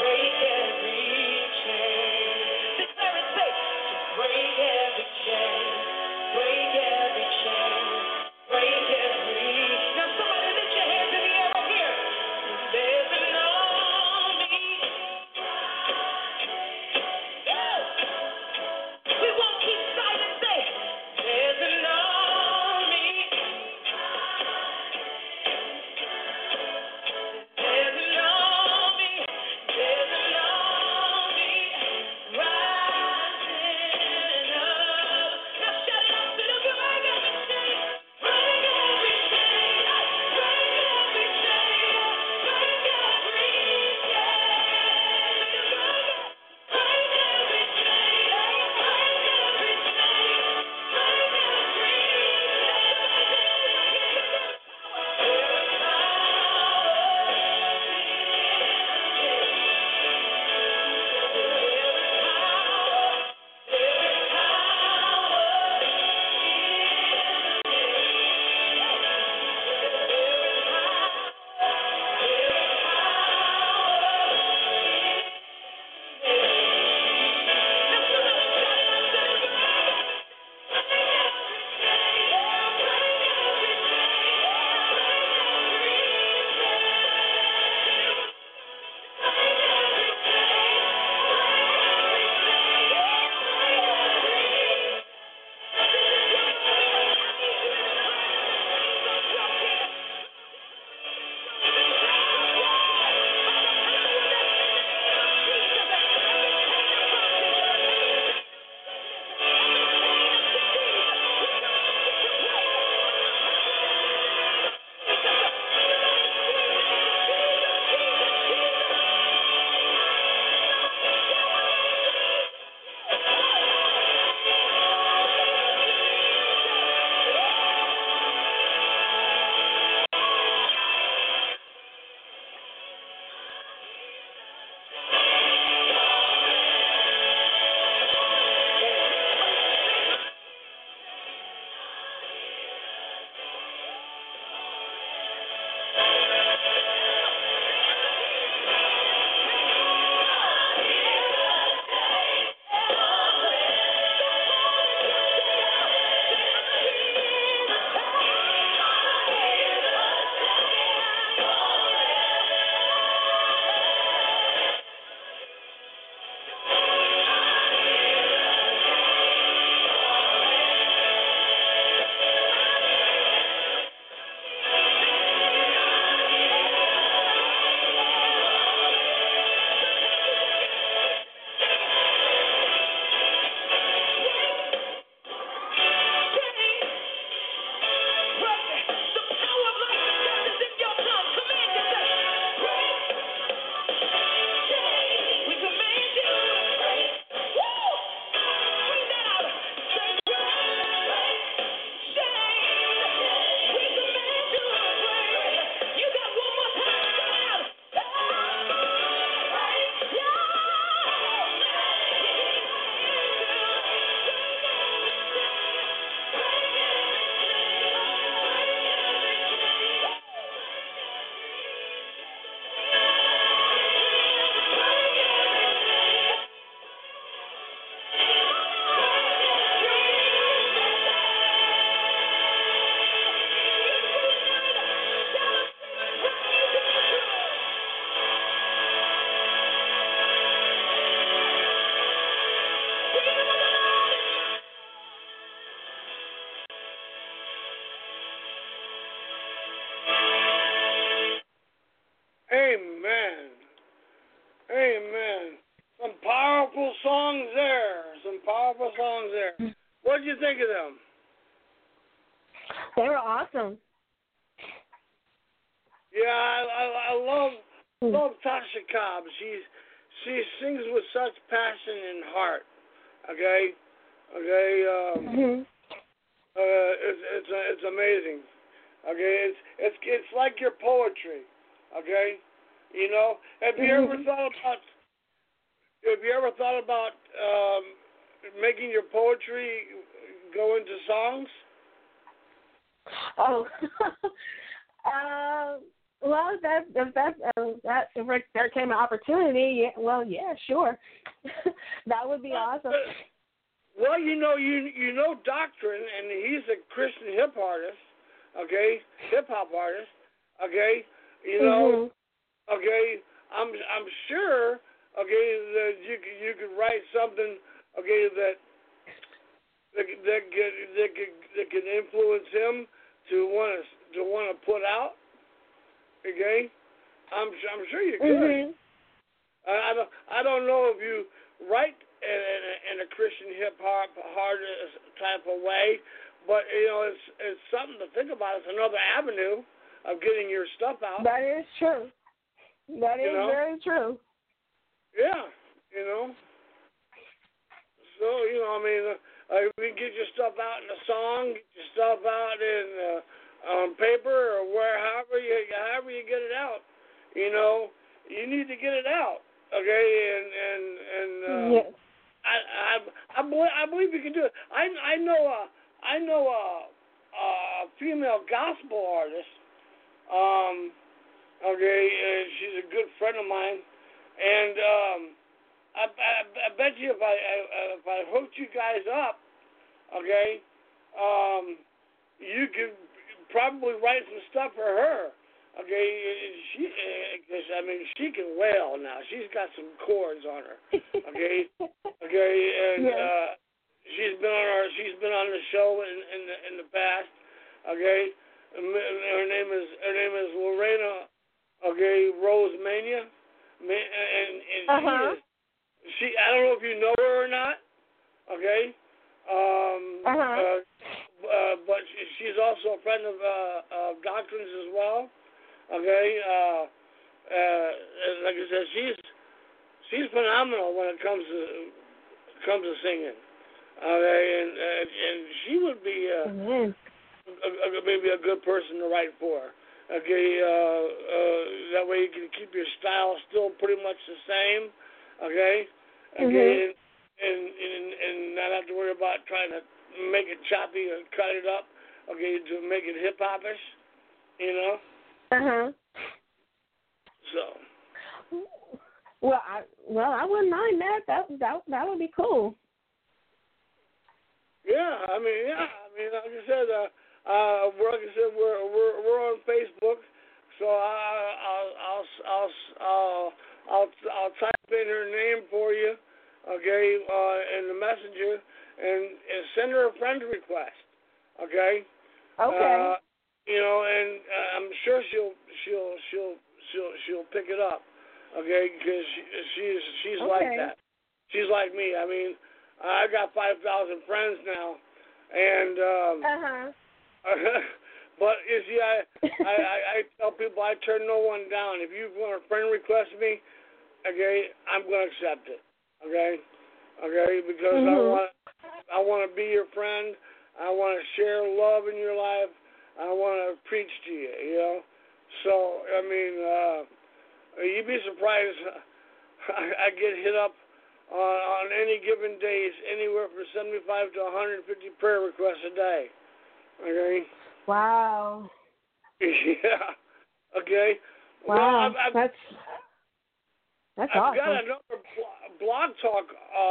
They were awesome. Yeah, I love Tasha Cobb. She sings with such passion and heart. Okay. It's amazing. Okay, it's like your poetry. Okay, you know. Have you ever thought about making your poetry go into songs? Oh, well, if there came an opportunity, yeah, sure, that would be awesome. Well, you know Doctrine, and he's a Christian hip hop artist. Okay, you know, okay. I'm sure, okay, that you could write something, okay, that can influence him to want to put out. Okay, I'm sure you could. I don't know if you write in a Christian hip hop artist type of way, but you know it's something to think about. It's another avenue of getting your stuff out. That is true. That is very true. Yeah, you know. So you know, I mean, we can get your stuff out in a song, get your stuff out in on paper or however you get it out. You know, you need to get it out. Okay, and yes. I believe you can do it. I know a female gospel artist. Okay, she's a good friend of mine, and I bet you if I hooked you guys up, okay, you could probably write some stuff for her. Okay, she can wail now. She's got some chords on her. Okay, and she's been on the show in the past. Okay, her name is Lorena. Okay, Rose Mania, and she I don't know if you know her or not. Okay, but she's also a friend of Doctrine's as well. Okay, like I said, she's phenomenal when it comes to singing. Okay, and she would be maybe a good person to write for. Okay, that way you can keep your style still pretty much the same. Okay, and not have to worry about trying to make it choppy or cut it up. Okay, to make it hip hopish. You know. So. Well, I wouldn't mind that. That would be cool. Yeah, I mean, like I said, we're on Facebook, so I'll type in her name for you, okay, in the messenger, and send her a friend request, okay. Okay. You know, and I'm sure she'll pick it up, okay? Because she's like that. She's like me. I mean, I got 5,000 friends now, and but you see, I tell people I turn no one down. If you want a friend request me, okay, I'm gonna accept it, okay, because I want to be your friend. I want to share love in your life. I want to preach to you, you know. So, I mean, you'd be surprised. I get hit up on any given days, anywhere from 75 to 150 prayer requests a day. Okay? Wow. Yeah. Okay? Wow. Well, that's I've awesome. got another Blog Talk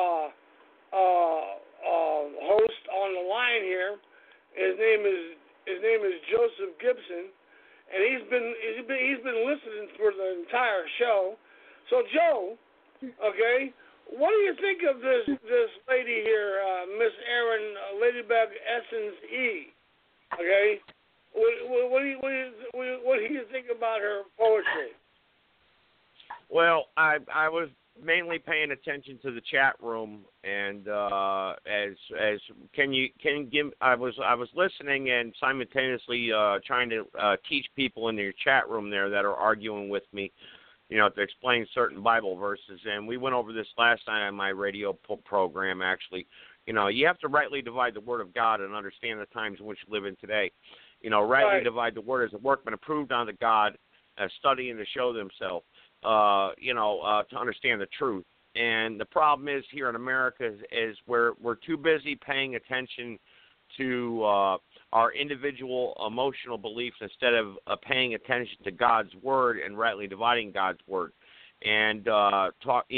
host on the line here. His name is Joseph Gibson, and he's been listening for the entire show. So Joe, okay, what do you think of this lady here, Miss Erin Ladybug Essence E? Okay, what do you think about her poetry? Well, I was mainly paying attention to the chat room, and as can you give? I was listening and simultaneously trying to teach people in your chat room there that are arguing with me, to explain certain Bible verses. And we went over this last night on my radio program. Actually, you have to rightly divide the Word of God and understand the times in which we live in today. Rightly divide the Word as a workman approved unto God, studying to show themselves. To understand the truth. And the problem is here in America is we're too busy paying attention to our individual emotional beliefs instead of paying attention to God's word and rightly dividing God's word. And the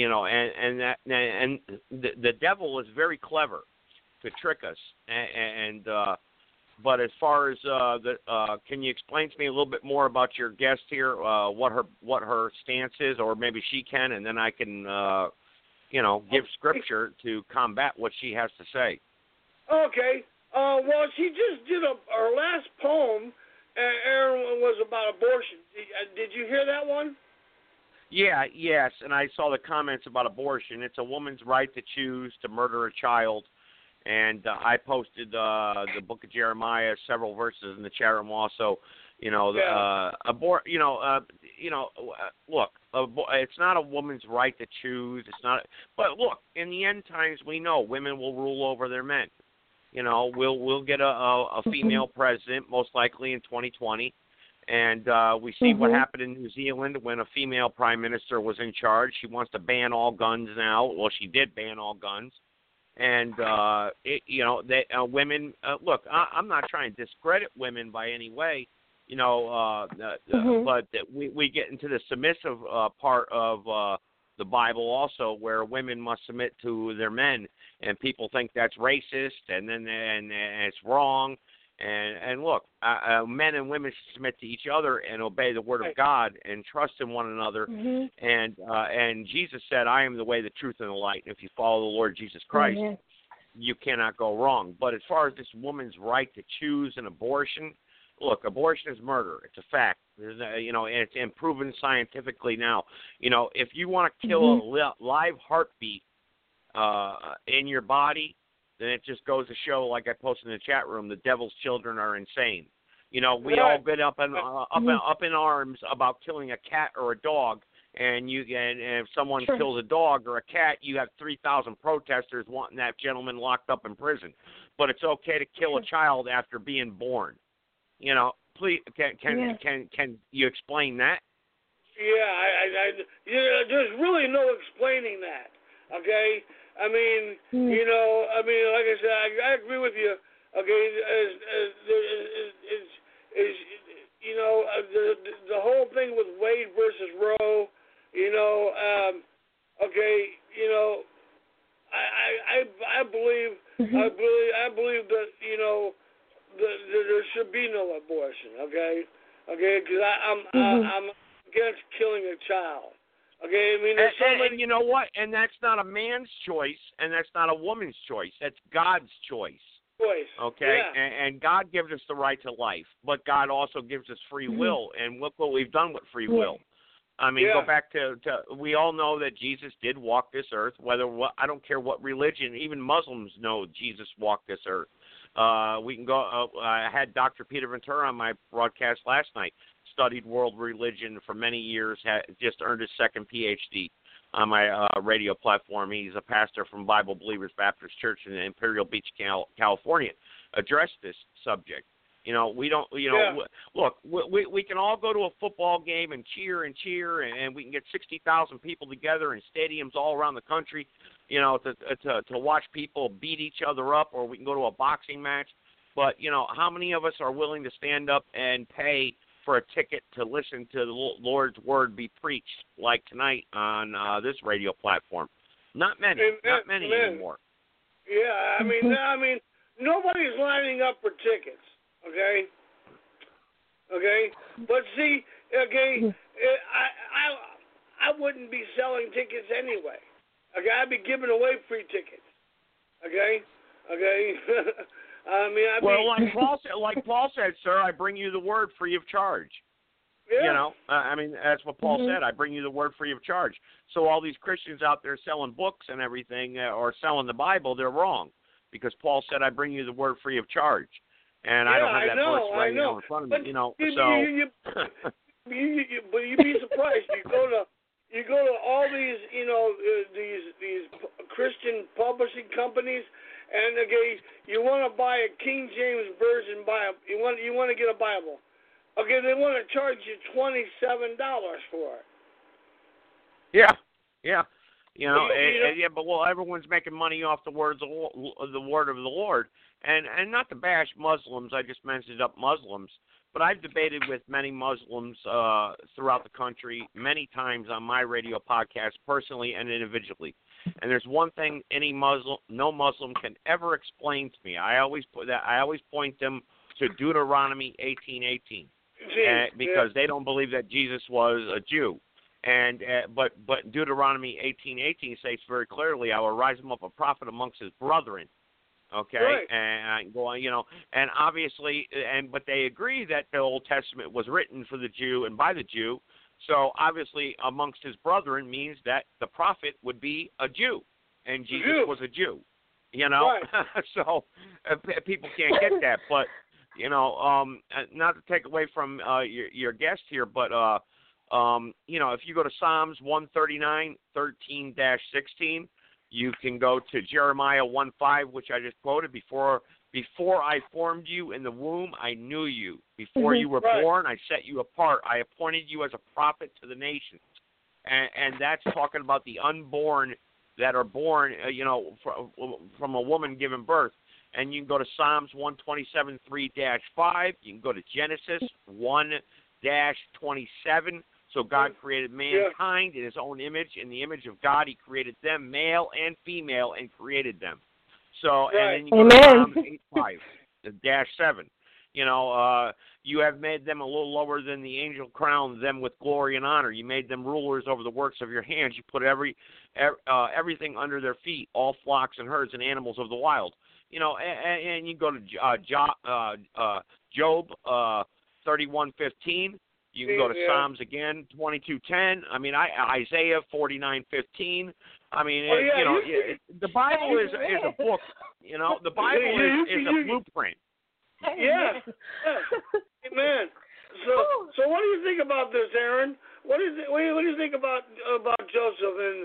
devil is very clever to trick us. But as far as can you explain to me a little bit more about your guest here, what her stance is, or maybe she can, and then I can, give scripture to combat what she has to say. Okay. Well, she just did her last poem, Aaron, was about abortion. Did you hear that one? Yeah, yes, and I saw the comments about abortion. It's a woman's right to choose to murder a child. And I posted the book of Jeremiah, several verses in the chat room also. Look, it's not a woman's right to choose. It's not. But look, in the end times, we know women will rule over their men. We'll get a female president most likely in 2020, and we see what happened in New Zealand when a female prime minister was in charge. She wants to ban all guns now. Well, she did ban all guns. And, women, look, I'm not trying to discredit women by any way, but we get into the submissive part of the Bible also, where women must submit to their men, and people think that's racist, and it's wrong. And look, men and women should submit to each other and obey the word of God and trust in one another. And Jesus said, "I am the way, the truth, and the light." And if you follow the Lord Jesus Christ, you cannot go wrong. But as far as this woman's right to choose an abortion, look, abortion is murder. It's a fact. And it's proven scientifically now. If you want to kill a live heartbeat in your body, then it just goes to show, like I posted in the chat room, the devil's children are insane. We all been up in arms about killing a cat or a dog, and if someone kills a dog or a cat, you have 3,000 protesters wanting that gentleman locked up in prison. But it's okay to kill a child after being born. Please, can you explain that? Yeah, there's really no explaining that. Okay. I mean, like I said, I agree with you. Okay, the whole thing with Wade versus Roe. I believe that there should be no abortion. Okay, because I'm against killing a child. Okay, I mean, there's so many... and you know what? And that's not a man's choice, and that's not a woman's choice. That's God's choice. Okay, and God gives us the right to life, but God also gives us free will, and look what we've done with free will. I mean, go back to we all know that Jesus did walk this earth. I don't care what religion, even Muslims know Jesus walked this earth. We can go. I had Dr. Peter Ventura on my broadcast last night. Studied world religion for many years. Just earned his second PhD on my radio platform. He's a pastor from Bible Believers Baptist Church in Imperial Beach, California. Addressed this subject. We don't. Look, we can all go to a football game and cheer, and we can get 60,000 people together in stadiums all around the country. To watch people beat each other up, or we can go to a boxing match. But how many of us are willing to stand up and pay for a ticket to listen to the Lord's word be preached, like tonight on this radio platform? Not many. Not many anymore. Yeah, I mean, nobody's lining up for tickets. Okay. But see, I wouldn't be selling tickets anyway. Okay, I'd be giving away free tickets. Okay. Like Paul said, sir, I bring you the word free of charge. Yeah. You know, I mean, that's what Paul said. I bring you the word free of charge. So all these Christians out there selling books and everything, or selling the Bible, they're wrong, because Paul said, "I bring you the word free of charge." And I don't have that verse right now in front of me. But you know, but you'd be surprised. You go to all these, you know, these Christian publishing companies, and okay, you want to buy a King James version Bible. You want to get a Bible. Okay, they want to charge you $27 for it. Yeah. You know, but everyone's making money off the word of the Lord, and not to bash Muslims. I just mentioned up Muslims, but I've debated with many Muslims throughout the country many times on my radio podcast, personally and individually. And there's one thing no Muslim can ever explain to me. I always point them to Deuteronomy 18:18, because they don't believe that Jesus was a Jew. And but Deuteronomy 18:18 states very clearly, "I will rise him up a prophet amongst his brethren." Okay, right. And I go on, you know, and obviously, but they agree that the Old Testament was written for the Jew and by the Jew. So obviously, amongst his brethren means that the prophet would be a Jew, and Jesus was a Jew. You know, right. So people can't get that. But you know, not to take away from your guest here, but you know, if you go to Psalms 139:13-16, you can go to Jeremiah 1:5, which I just quoted. Before I formed you in the womb, I knew you. Before you were born, I set you apart. I appointed you as a prophet to the nations. And that's talking about the unborn that are born, you know, from a woman giving birth. And you can go to Psalms 127:3-5. You can go to Genesis 1-27. So God created mankind in his own image. In the image of God, he created them, male and female, and created them. So, and then you go to Psalms 8:5-7. You know, you have made them a little lower than the angel, crowned them with glory and honor. You made them rulers over the works of your hands. You put everything under their feet, all flocks and herds and animals of the wild. You know, and you go to Job 31:15. You can go to Psalms again, 22:10. I mean, Isaiah 49:15. I mean, you know, the Bible is a book. You know, the Bible is a blueprint. Yes. Amen. So what do you think about this, Aaron? What do you think about Joseph and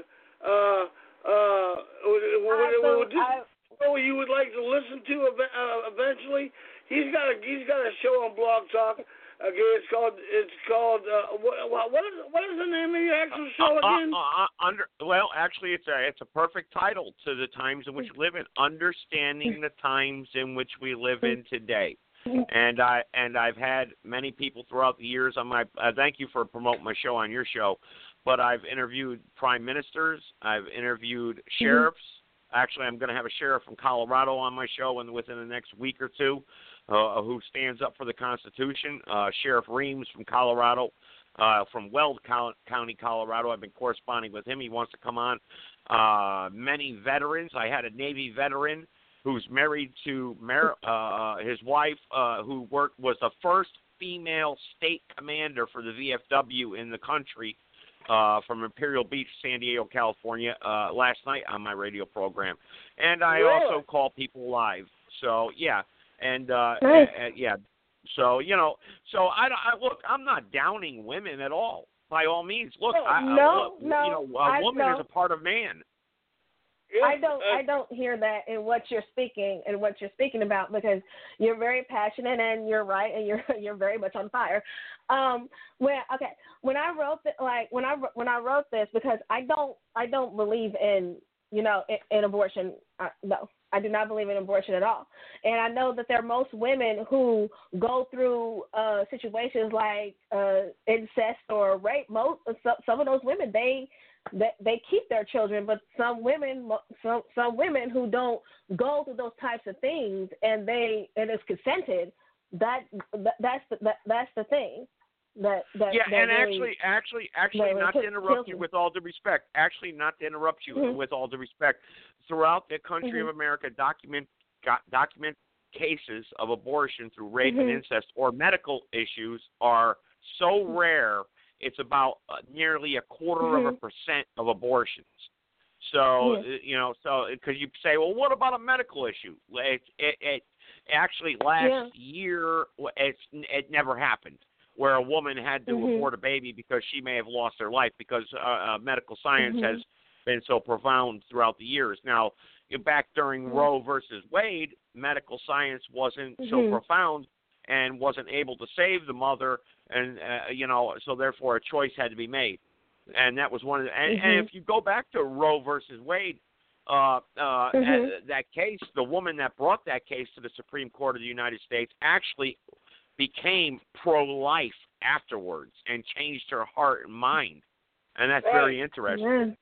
you would like to listen to eventually? He's got a show on Blog Talk. Okay, it's called what is the name of your actual show again? Well, actually, it's a perfect title to the times in which we live in, Understanding the Times in which we live in today. And I've had many people throughout the years on my. Thank you for promoting my show on your show, but I've interviewed prime ministers. I've interviewed sheriffs. Actually, I'm going to have a sheriff from Colorado on my show within the next week or two, who stands up for the Constitution. Sheriff Reams from Colorado, from Weld County, Colorado. I've been corresponding with him. He wants to come on. Many veterans. I had a Navy veteran who's married to his wife, who was the first female state commander for the VFW in the country. From Imperial Beach, San Diego, California, last night on my radio program. And I also call people live. So, yeah. And, yeah. So, you know, I look, I'm not downing women at all. By all means. Look, a woman is a part of man. I don't hear that in what you're speaking about, because you're very passionate and you're right and you're very much on fire. When I wrote this, because I don't believe in in abortion. No, I do not believe in abortion at all. And I know that there are most women who go through situations like incest or rape. Some of those women they keep their children, but some women who don't go through those types of things and it's consented. That's the thing. That really, actually, not to interrupt you with all due respect. Actually, not to interrupt you with all due respect. Throughout the country of America, document cases of abortion through rape and incest or medical issues are so rare. It's about nearly 0.25% of abortions. So so because you say, well, what about a medical issue? It actually last year it never happened where a woman had to abort a baby because she may have lost her life because medical science has been so profound throughout the years. Now, back during Roe versus Wade, medical science wasn't so profound and wasn't able to save the mother, and so therefore a choice had to be made, and that was one of the. And if you go back to Roe versus Wade, that case, the woman that brought that case to the Supreme Court of the United States actually became pro-life afterwards and changed her heart and mind, and that's very interesting.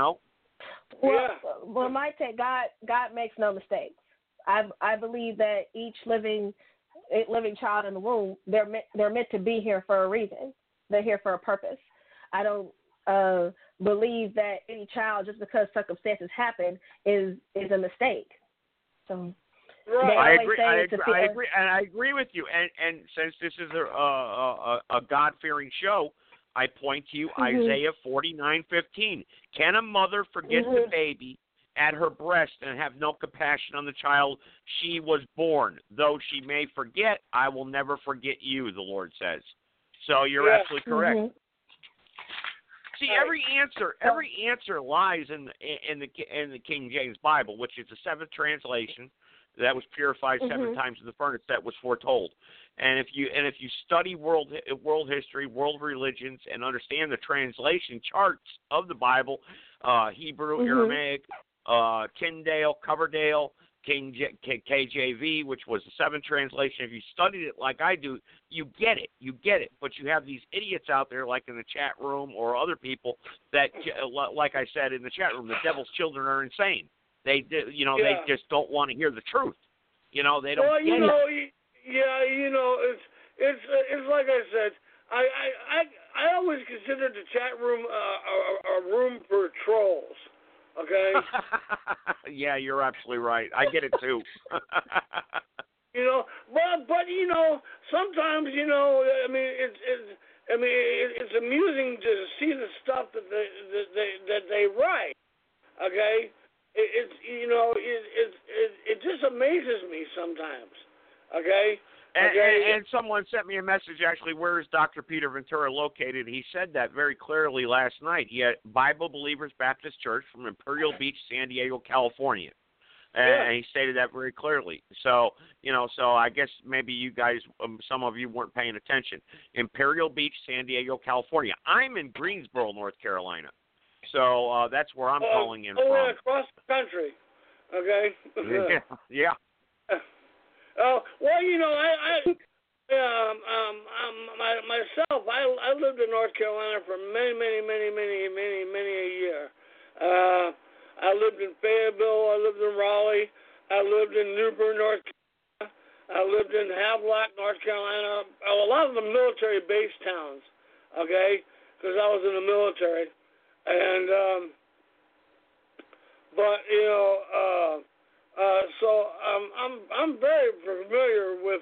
Well, my take, God makes no mistakes. I believe that each living child in the womb, they're meant to be here for a reason. They're here for a purpose. I don't believe that any child, just because circumstances happen, is a mistake. So I agree with you. And since this is a God-fearing show, I point to you Isaiah 49:15. Can a mother forget the baby at her breast and have no compassion on the child she was born? Though she may forget, I will never forget you, the Lord says. So you're absolutely correct. See, every answer lies in the King James Bible, which is the 7th translation that was purified 7 times in the furnace that was foretold. And if you study world history, world religions, and understand the translation charts of the Bible, Hebrew, Aramaic, Tyndale, Coverdale, KJV, which was the 7th translation. If you studied it like I do, you get it. But you have these idiots out there, like in the chat room or other people that, like I said in the chat room, the devil's children are insane. They just don't want to hear the truth. They don't get it. It's like I said. I always considered the chat room a room for trolls. Okay. Yeah, you're absolutely right. I get it too. but sometimes it's amusing to see the stuff that they write. Okay. It just amazes me sometimes. Okay. And someone sent me a message, actually, where is Dr. Peter Ventura located? He said that very clearly last night. He had Bible Believers Baptist Church from Imperial Beach, San Diego, California. And he stated that very clearly. So I guess maybe you guys, some of you weren't paying attention. Imperial Beach, San Diego, California. I'm in Greensboro, North Carolina. So that's where I'm calling in from. Across the country. Okay. Yeah. Myself, I lived in North Carolina for many a year. I lived in Fayetteville. I lived in Raleigh. I lived in New Bern, North Carolina. I lived in Havelock, North Carolina. A lot of the military base towns, okay, because I was in the military, and so I'm very familiar with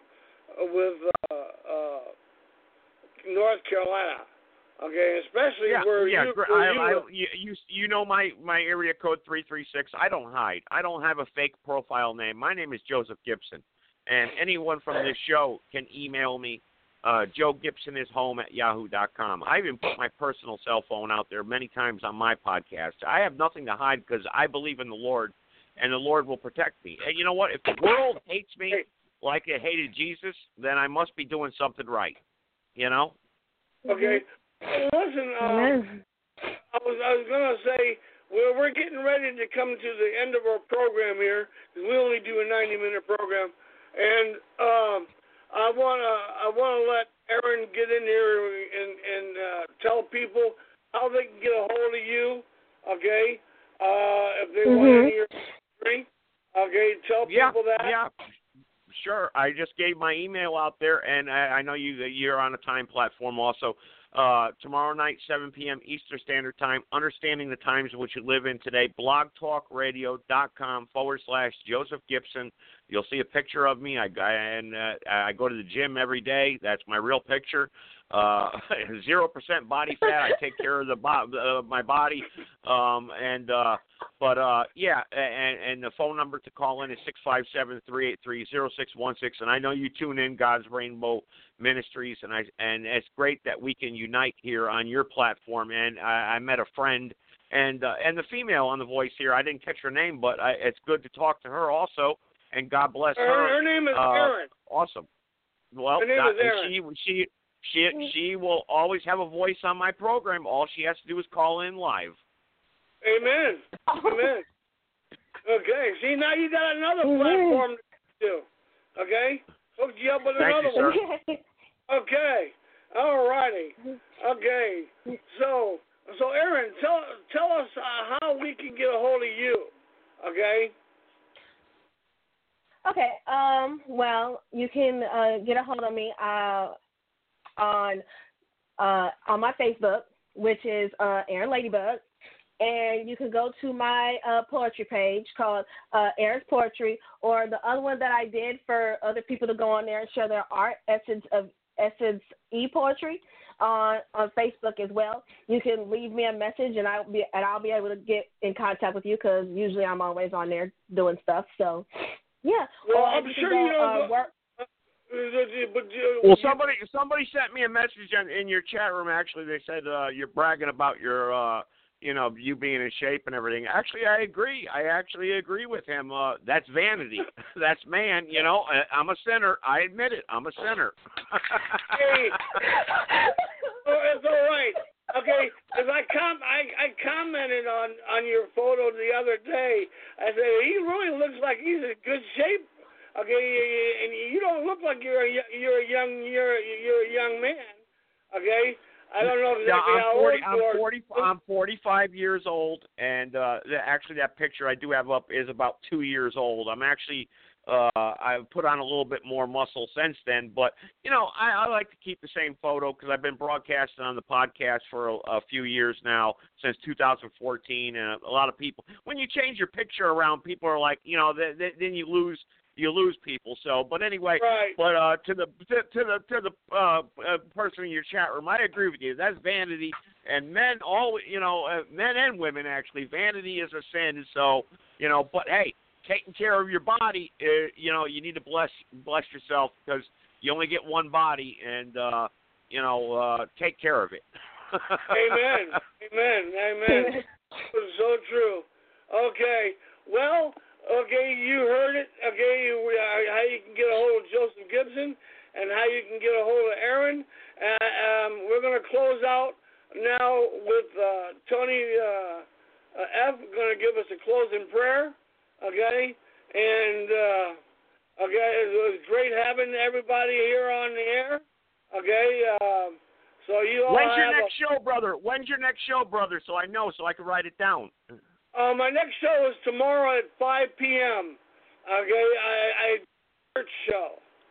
North Carolina, okay, especially where you know my area code 336. I don't hide. I don't have a fake profile name. My name is Joseph Gibson, and anyone from this show can email me. JoeGibsonIsHome@yahoo.com. I even put my personal cell phone out there many times on my podcast. I have nothing to hide because I believe in the Lord, and the Lord will protect me. And you know what? If the world hates me like it hated Jesus, then I must be doing something right. Okay. Listen, I was gonna say we're getting ready to come to the end of our program here because we only do a 90-minute program, and I wanna let Aaron get in here and tell people how they can get a hold of you. Okay. If they want to hear. Okay, tell people that. Yeah, sure. I just gave my email out there, and I know you're on a time platform also. tomorrow night, 7 p.m. Eastern Standard Time, understanding the times in which you live in today, blogtalkradio.com/Joseph Gibson. You'll see a picture of me. I go to the gym every day. That's my real picture. 0% body fat. I take care of my body. And the phone number to call in is 657-383-0616. And I know you tune in God's Rainbow Ministries, and it's great that we can unite here on your platform. And I met a friend and the female on the voice here. I didn't catch her name, but it's good to talk to her also. And God bless her. Her name is Erin. Awesome. Well, her name is Erin. She will always have a voice on my program. All she has to do is call in live. Amen. Amen. Okay. See, now you got another platform to do. Okay? Hooked you up with another one. Okay. All righty. Okay. So Erin, tell us how we can get a hold of you. Okay? Okay. Well, you can get a hold of me on my Facebook, which is Erin Ladybug, and you can go to my poetry page called Erin's Poetry, or the other one that I did for other people to go on there and share their art, Essence E-Poetry, on Facebook as well. You can leave me a message, and I'll be able to get in contact with you, because usually I'm always on there doing stuff. So, yeah. Well, I'm sure you don't work. Well, somebody sent me a message in your chat room. Actually, they said you're bragging about your, you being in shape and everything. Actually, I agree. I actually agree with him. That's vanity. That's man. I'm a sinner. I admit it. I'm a sinner. Hey, it's all right. Okay, because I commented on your photo the other day. I said he really looks like he's in good shape. Okay, and you don't look like you're a young man. Okay, I don't know exactly how old you are. I'm 45 years old, and actually that picture I do have up is about 2 years old. I'm actually I've put on a little bit more muscle since then, but I like to keep the same photo because I've been broadcasting on the podcast for a few years now, since 2014, and a lot of people, when you change your picture around, people are like, then you lose people. So, but anyway, right. But to the person in your chat room, I agree with you. That's vanity, and men and women actually, vanity is a sin. So, but hey, taking care of your body, you need to bless yourself, because you only get one body, and take care of it. Amen. Amen. So true. Okay. Well. Okay, you heard it. Okay, how you can get a hold of Joseph Gibson and how you can get a hold of Erin. We're going to close out now with Tony F. going to give us a closing prayer. Okay, and it was great having everybody here on the air. Okay, so you all When's your next show, brother? So I know, so I can write it down. My next show is tomorrow at 5 p.m. Okay, I church show.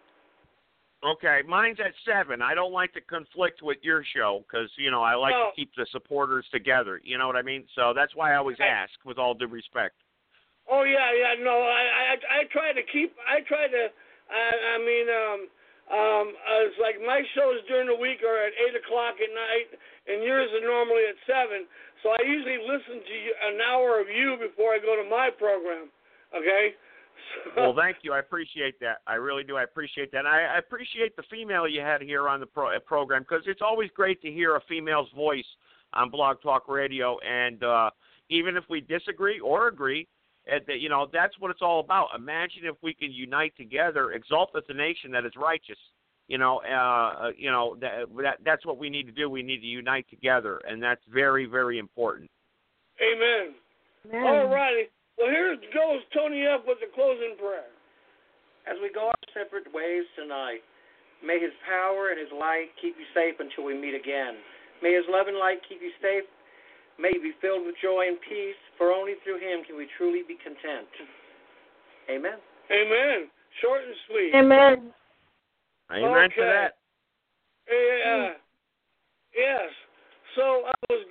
Okay, mine's at 7. I don't like to conflict with your show because, I like to keep the supporters together. You know what I mean? So that's why I always ask, with all due respect. Oh, yeah, no, I try to keep, it's like my shows during the week are at 8 o'clock at night, and yours are normally at 7. So I usually listen to an hour of you before I go to my program. Okay? Well, thank you. I appreciate that. I really do. I appreciate that. And I appreciate the female you had here on the program, because it's always great to hear a female's voice on Blog Talk Radio. And even if we disagree or agree, that's what it's all about. Imagine if we can unite together, exalt the nation that is righteous. That's what we need to do. We need to unite together, and that's very, very important. Amen. All righty. Well, here goes Tony F. with the closing prayer. As we go our separate ways tonight, may his power and his light keep you safe until we meet again. May his love and light keep you safe. May you be filled with joy and peace, for only through him can we truly be content. Amen. Amen. Short and sweet. Amen. Amen to that. Yes. So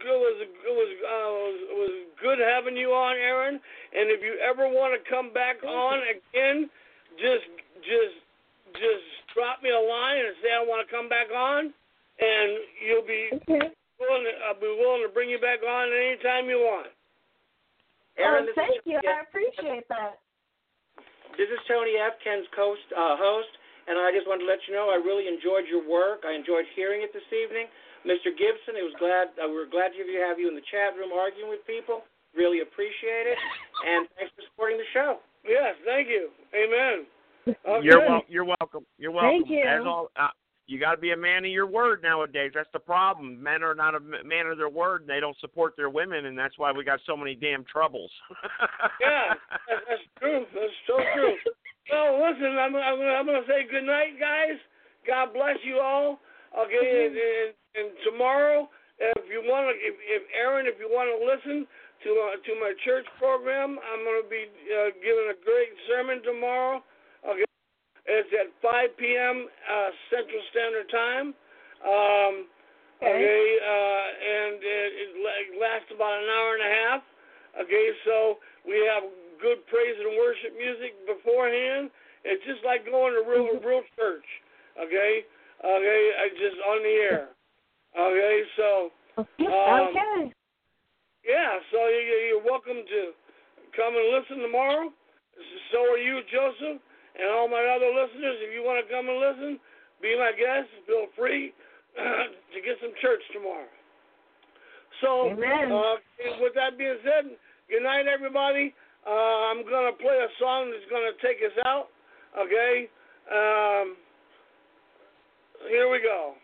it was good having you on, Aaron. And if you ever want to come back on again, just drop me a line and say I want to come back on, and you'll be I'll be willing to bring you back on anytime you want. Aaron, thank you. I appreciate that. This is Tony F., Ken's host, and I just wanted to let you know I really enjoyed your work. I enjoyed hearing it this evening. Mr. Gibson, we were glad to have you in the chat room arguing with people. Really appreciate it, and thanks for supporting the show. Yes, thank you. Amen. Okay. You're welcome. You're welcome. Thank you. As all, you got to be a man of your word nowadays. That's the problem. Men are not a man of their word, and they don't support their women, and that's why we got so many damn troubles. Yeah, that's true. That's so true. Well, listen, I'm going to say good night, guys. God bless you all. Okay, and tomorrow, if Aaron, if you want to listen to my church program, I'm going to be giving a great sermon tomorrow. Okay, it's at 5 p.m. Central Standard Time. Okay, and it lasts about an hour and a half. Okay, so we have good praise and worship music beforehand. It's just like going to real church. Okay, just on the air. Okay, so. Okay. Yeah, so you're welcome to come and listen tomorrow. So are you, Joseph, and all my other listeners. If you want to come and listen, be my guest. Feel free to get some church tomorrow. So, with that being said, good night, everybody. I'm going to play a song that's going to take us out. Okay? Here we go.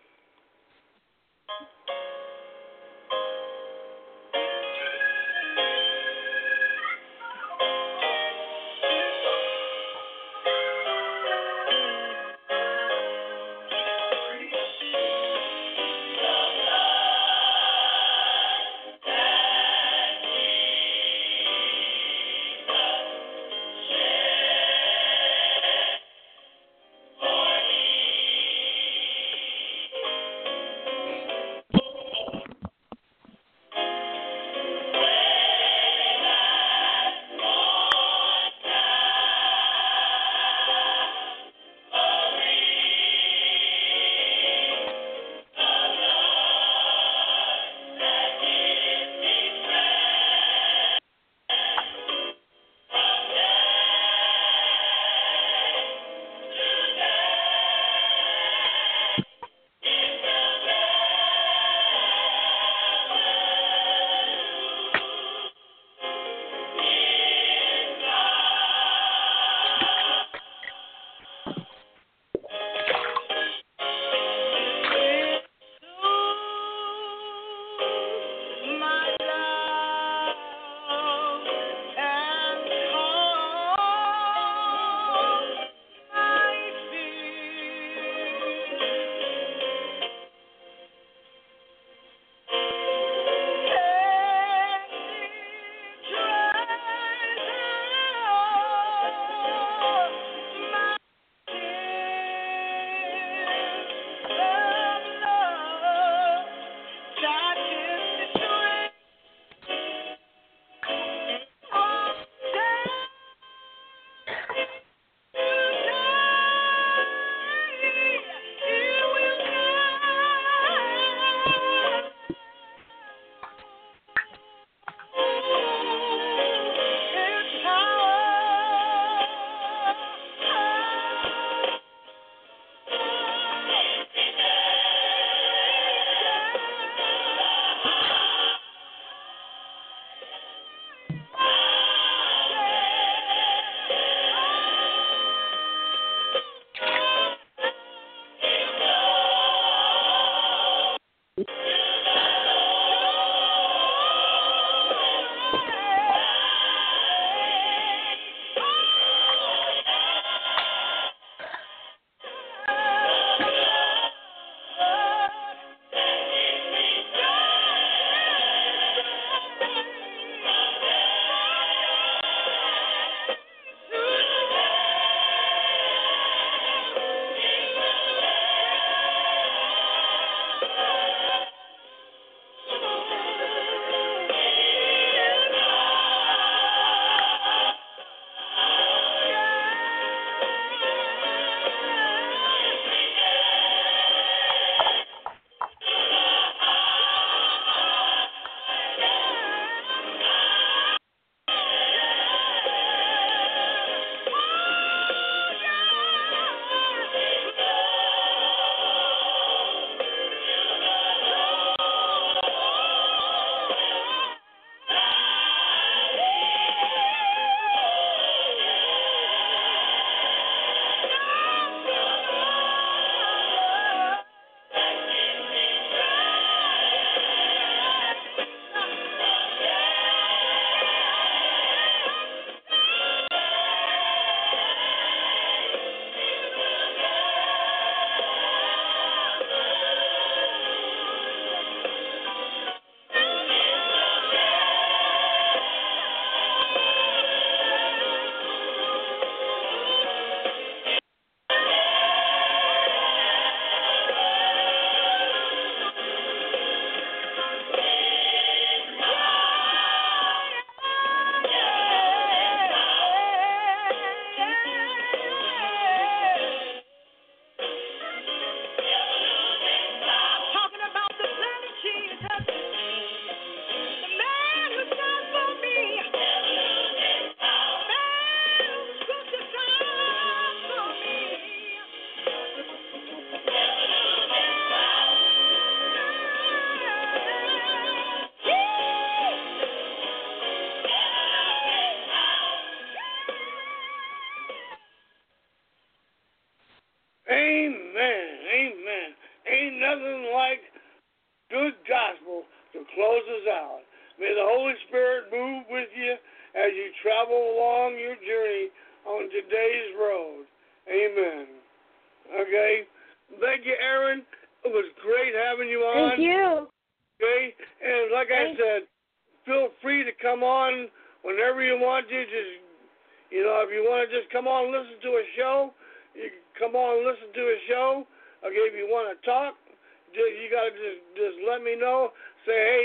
Amen. Amen. Ain't nothing like good gospel to close us out. May the Holy Spirit move with you as you travel along your journey on today's road. Amen. Okay. Thank you, Aaron. It was great having you on. Thank you. Okay. And like I said, feel free to come on whenever you want to. Just, if you want to just come on and listen to a show, you can come on and listen to a show. Okay. If you want to talk, you got to just let me know. Say, hey,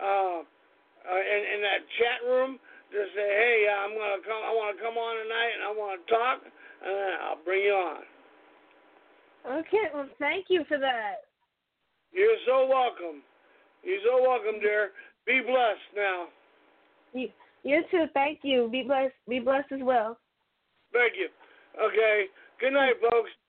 in that chat room, just say, hey, I want to come on tonight, and I want to talk, and I'll bring you on. Okay, well, thank you for that. You're so welcome. You're so welcome, dear. Be blessed now. You too. Thank you. Be blessed. Be blessed as well. Thank you. Okay. Good night, folks.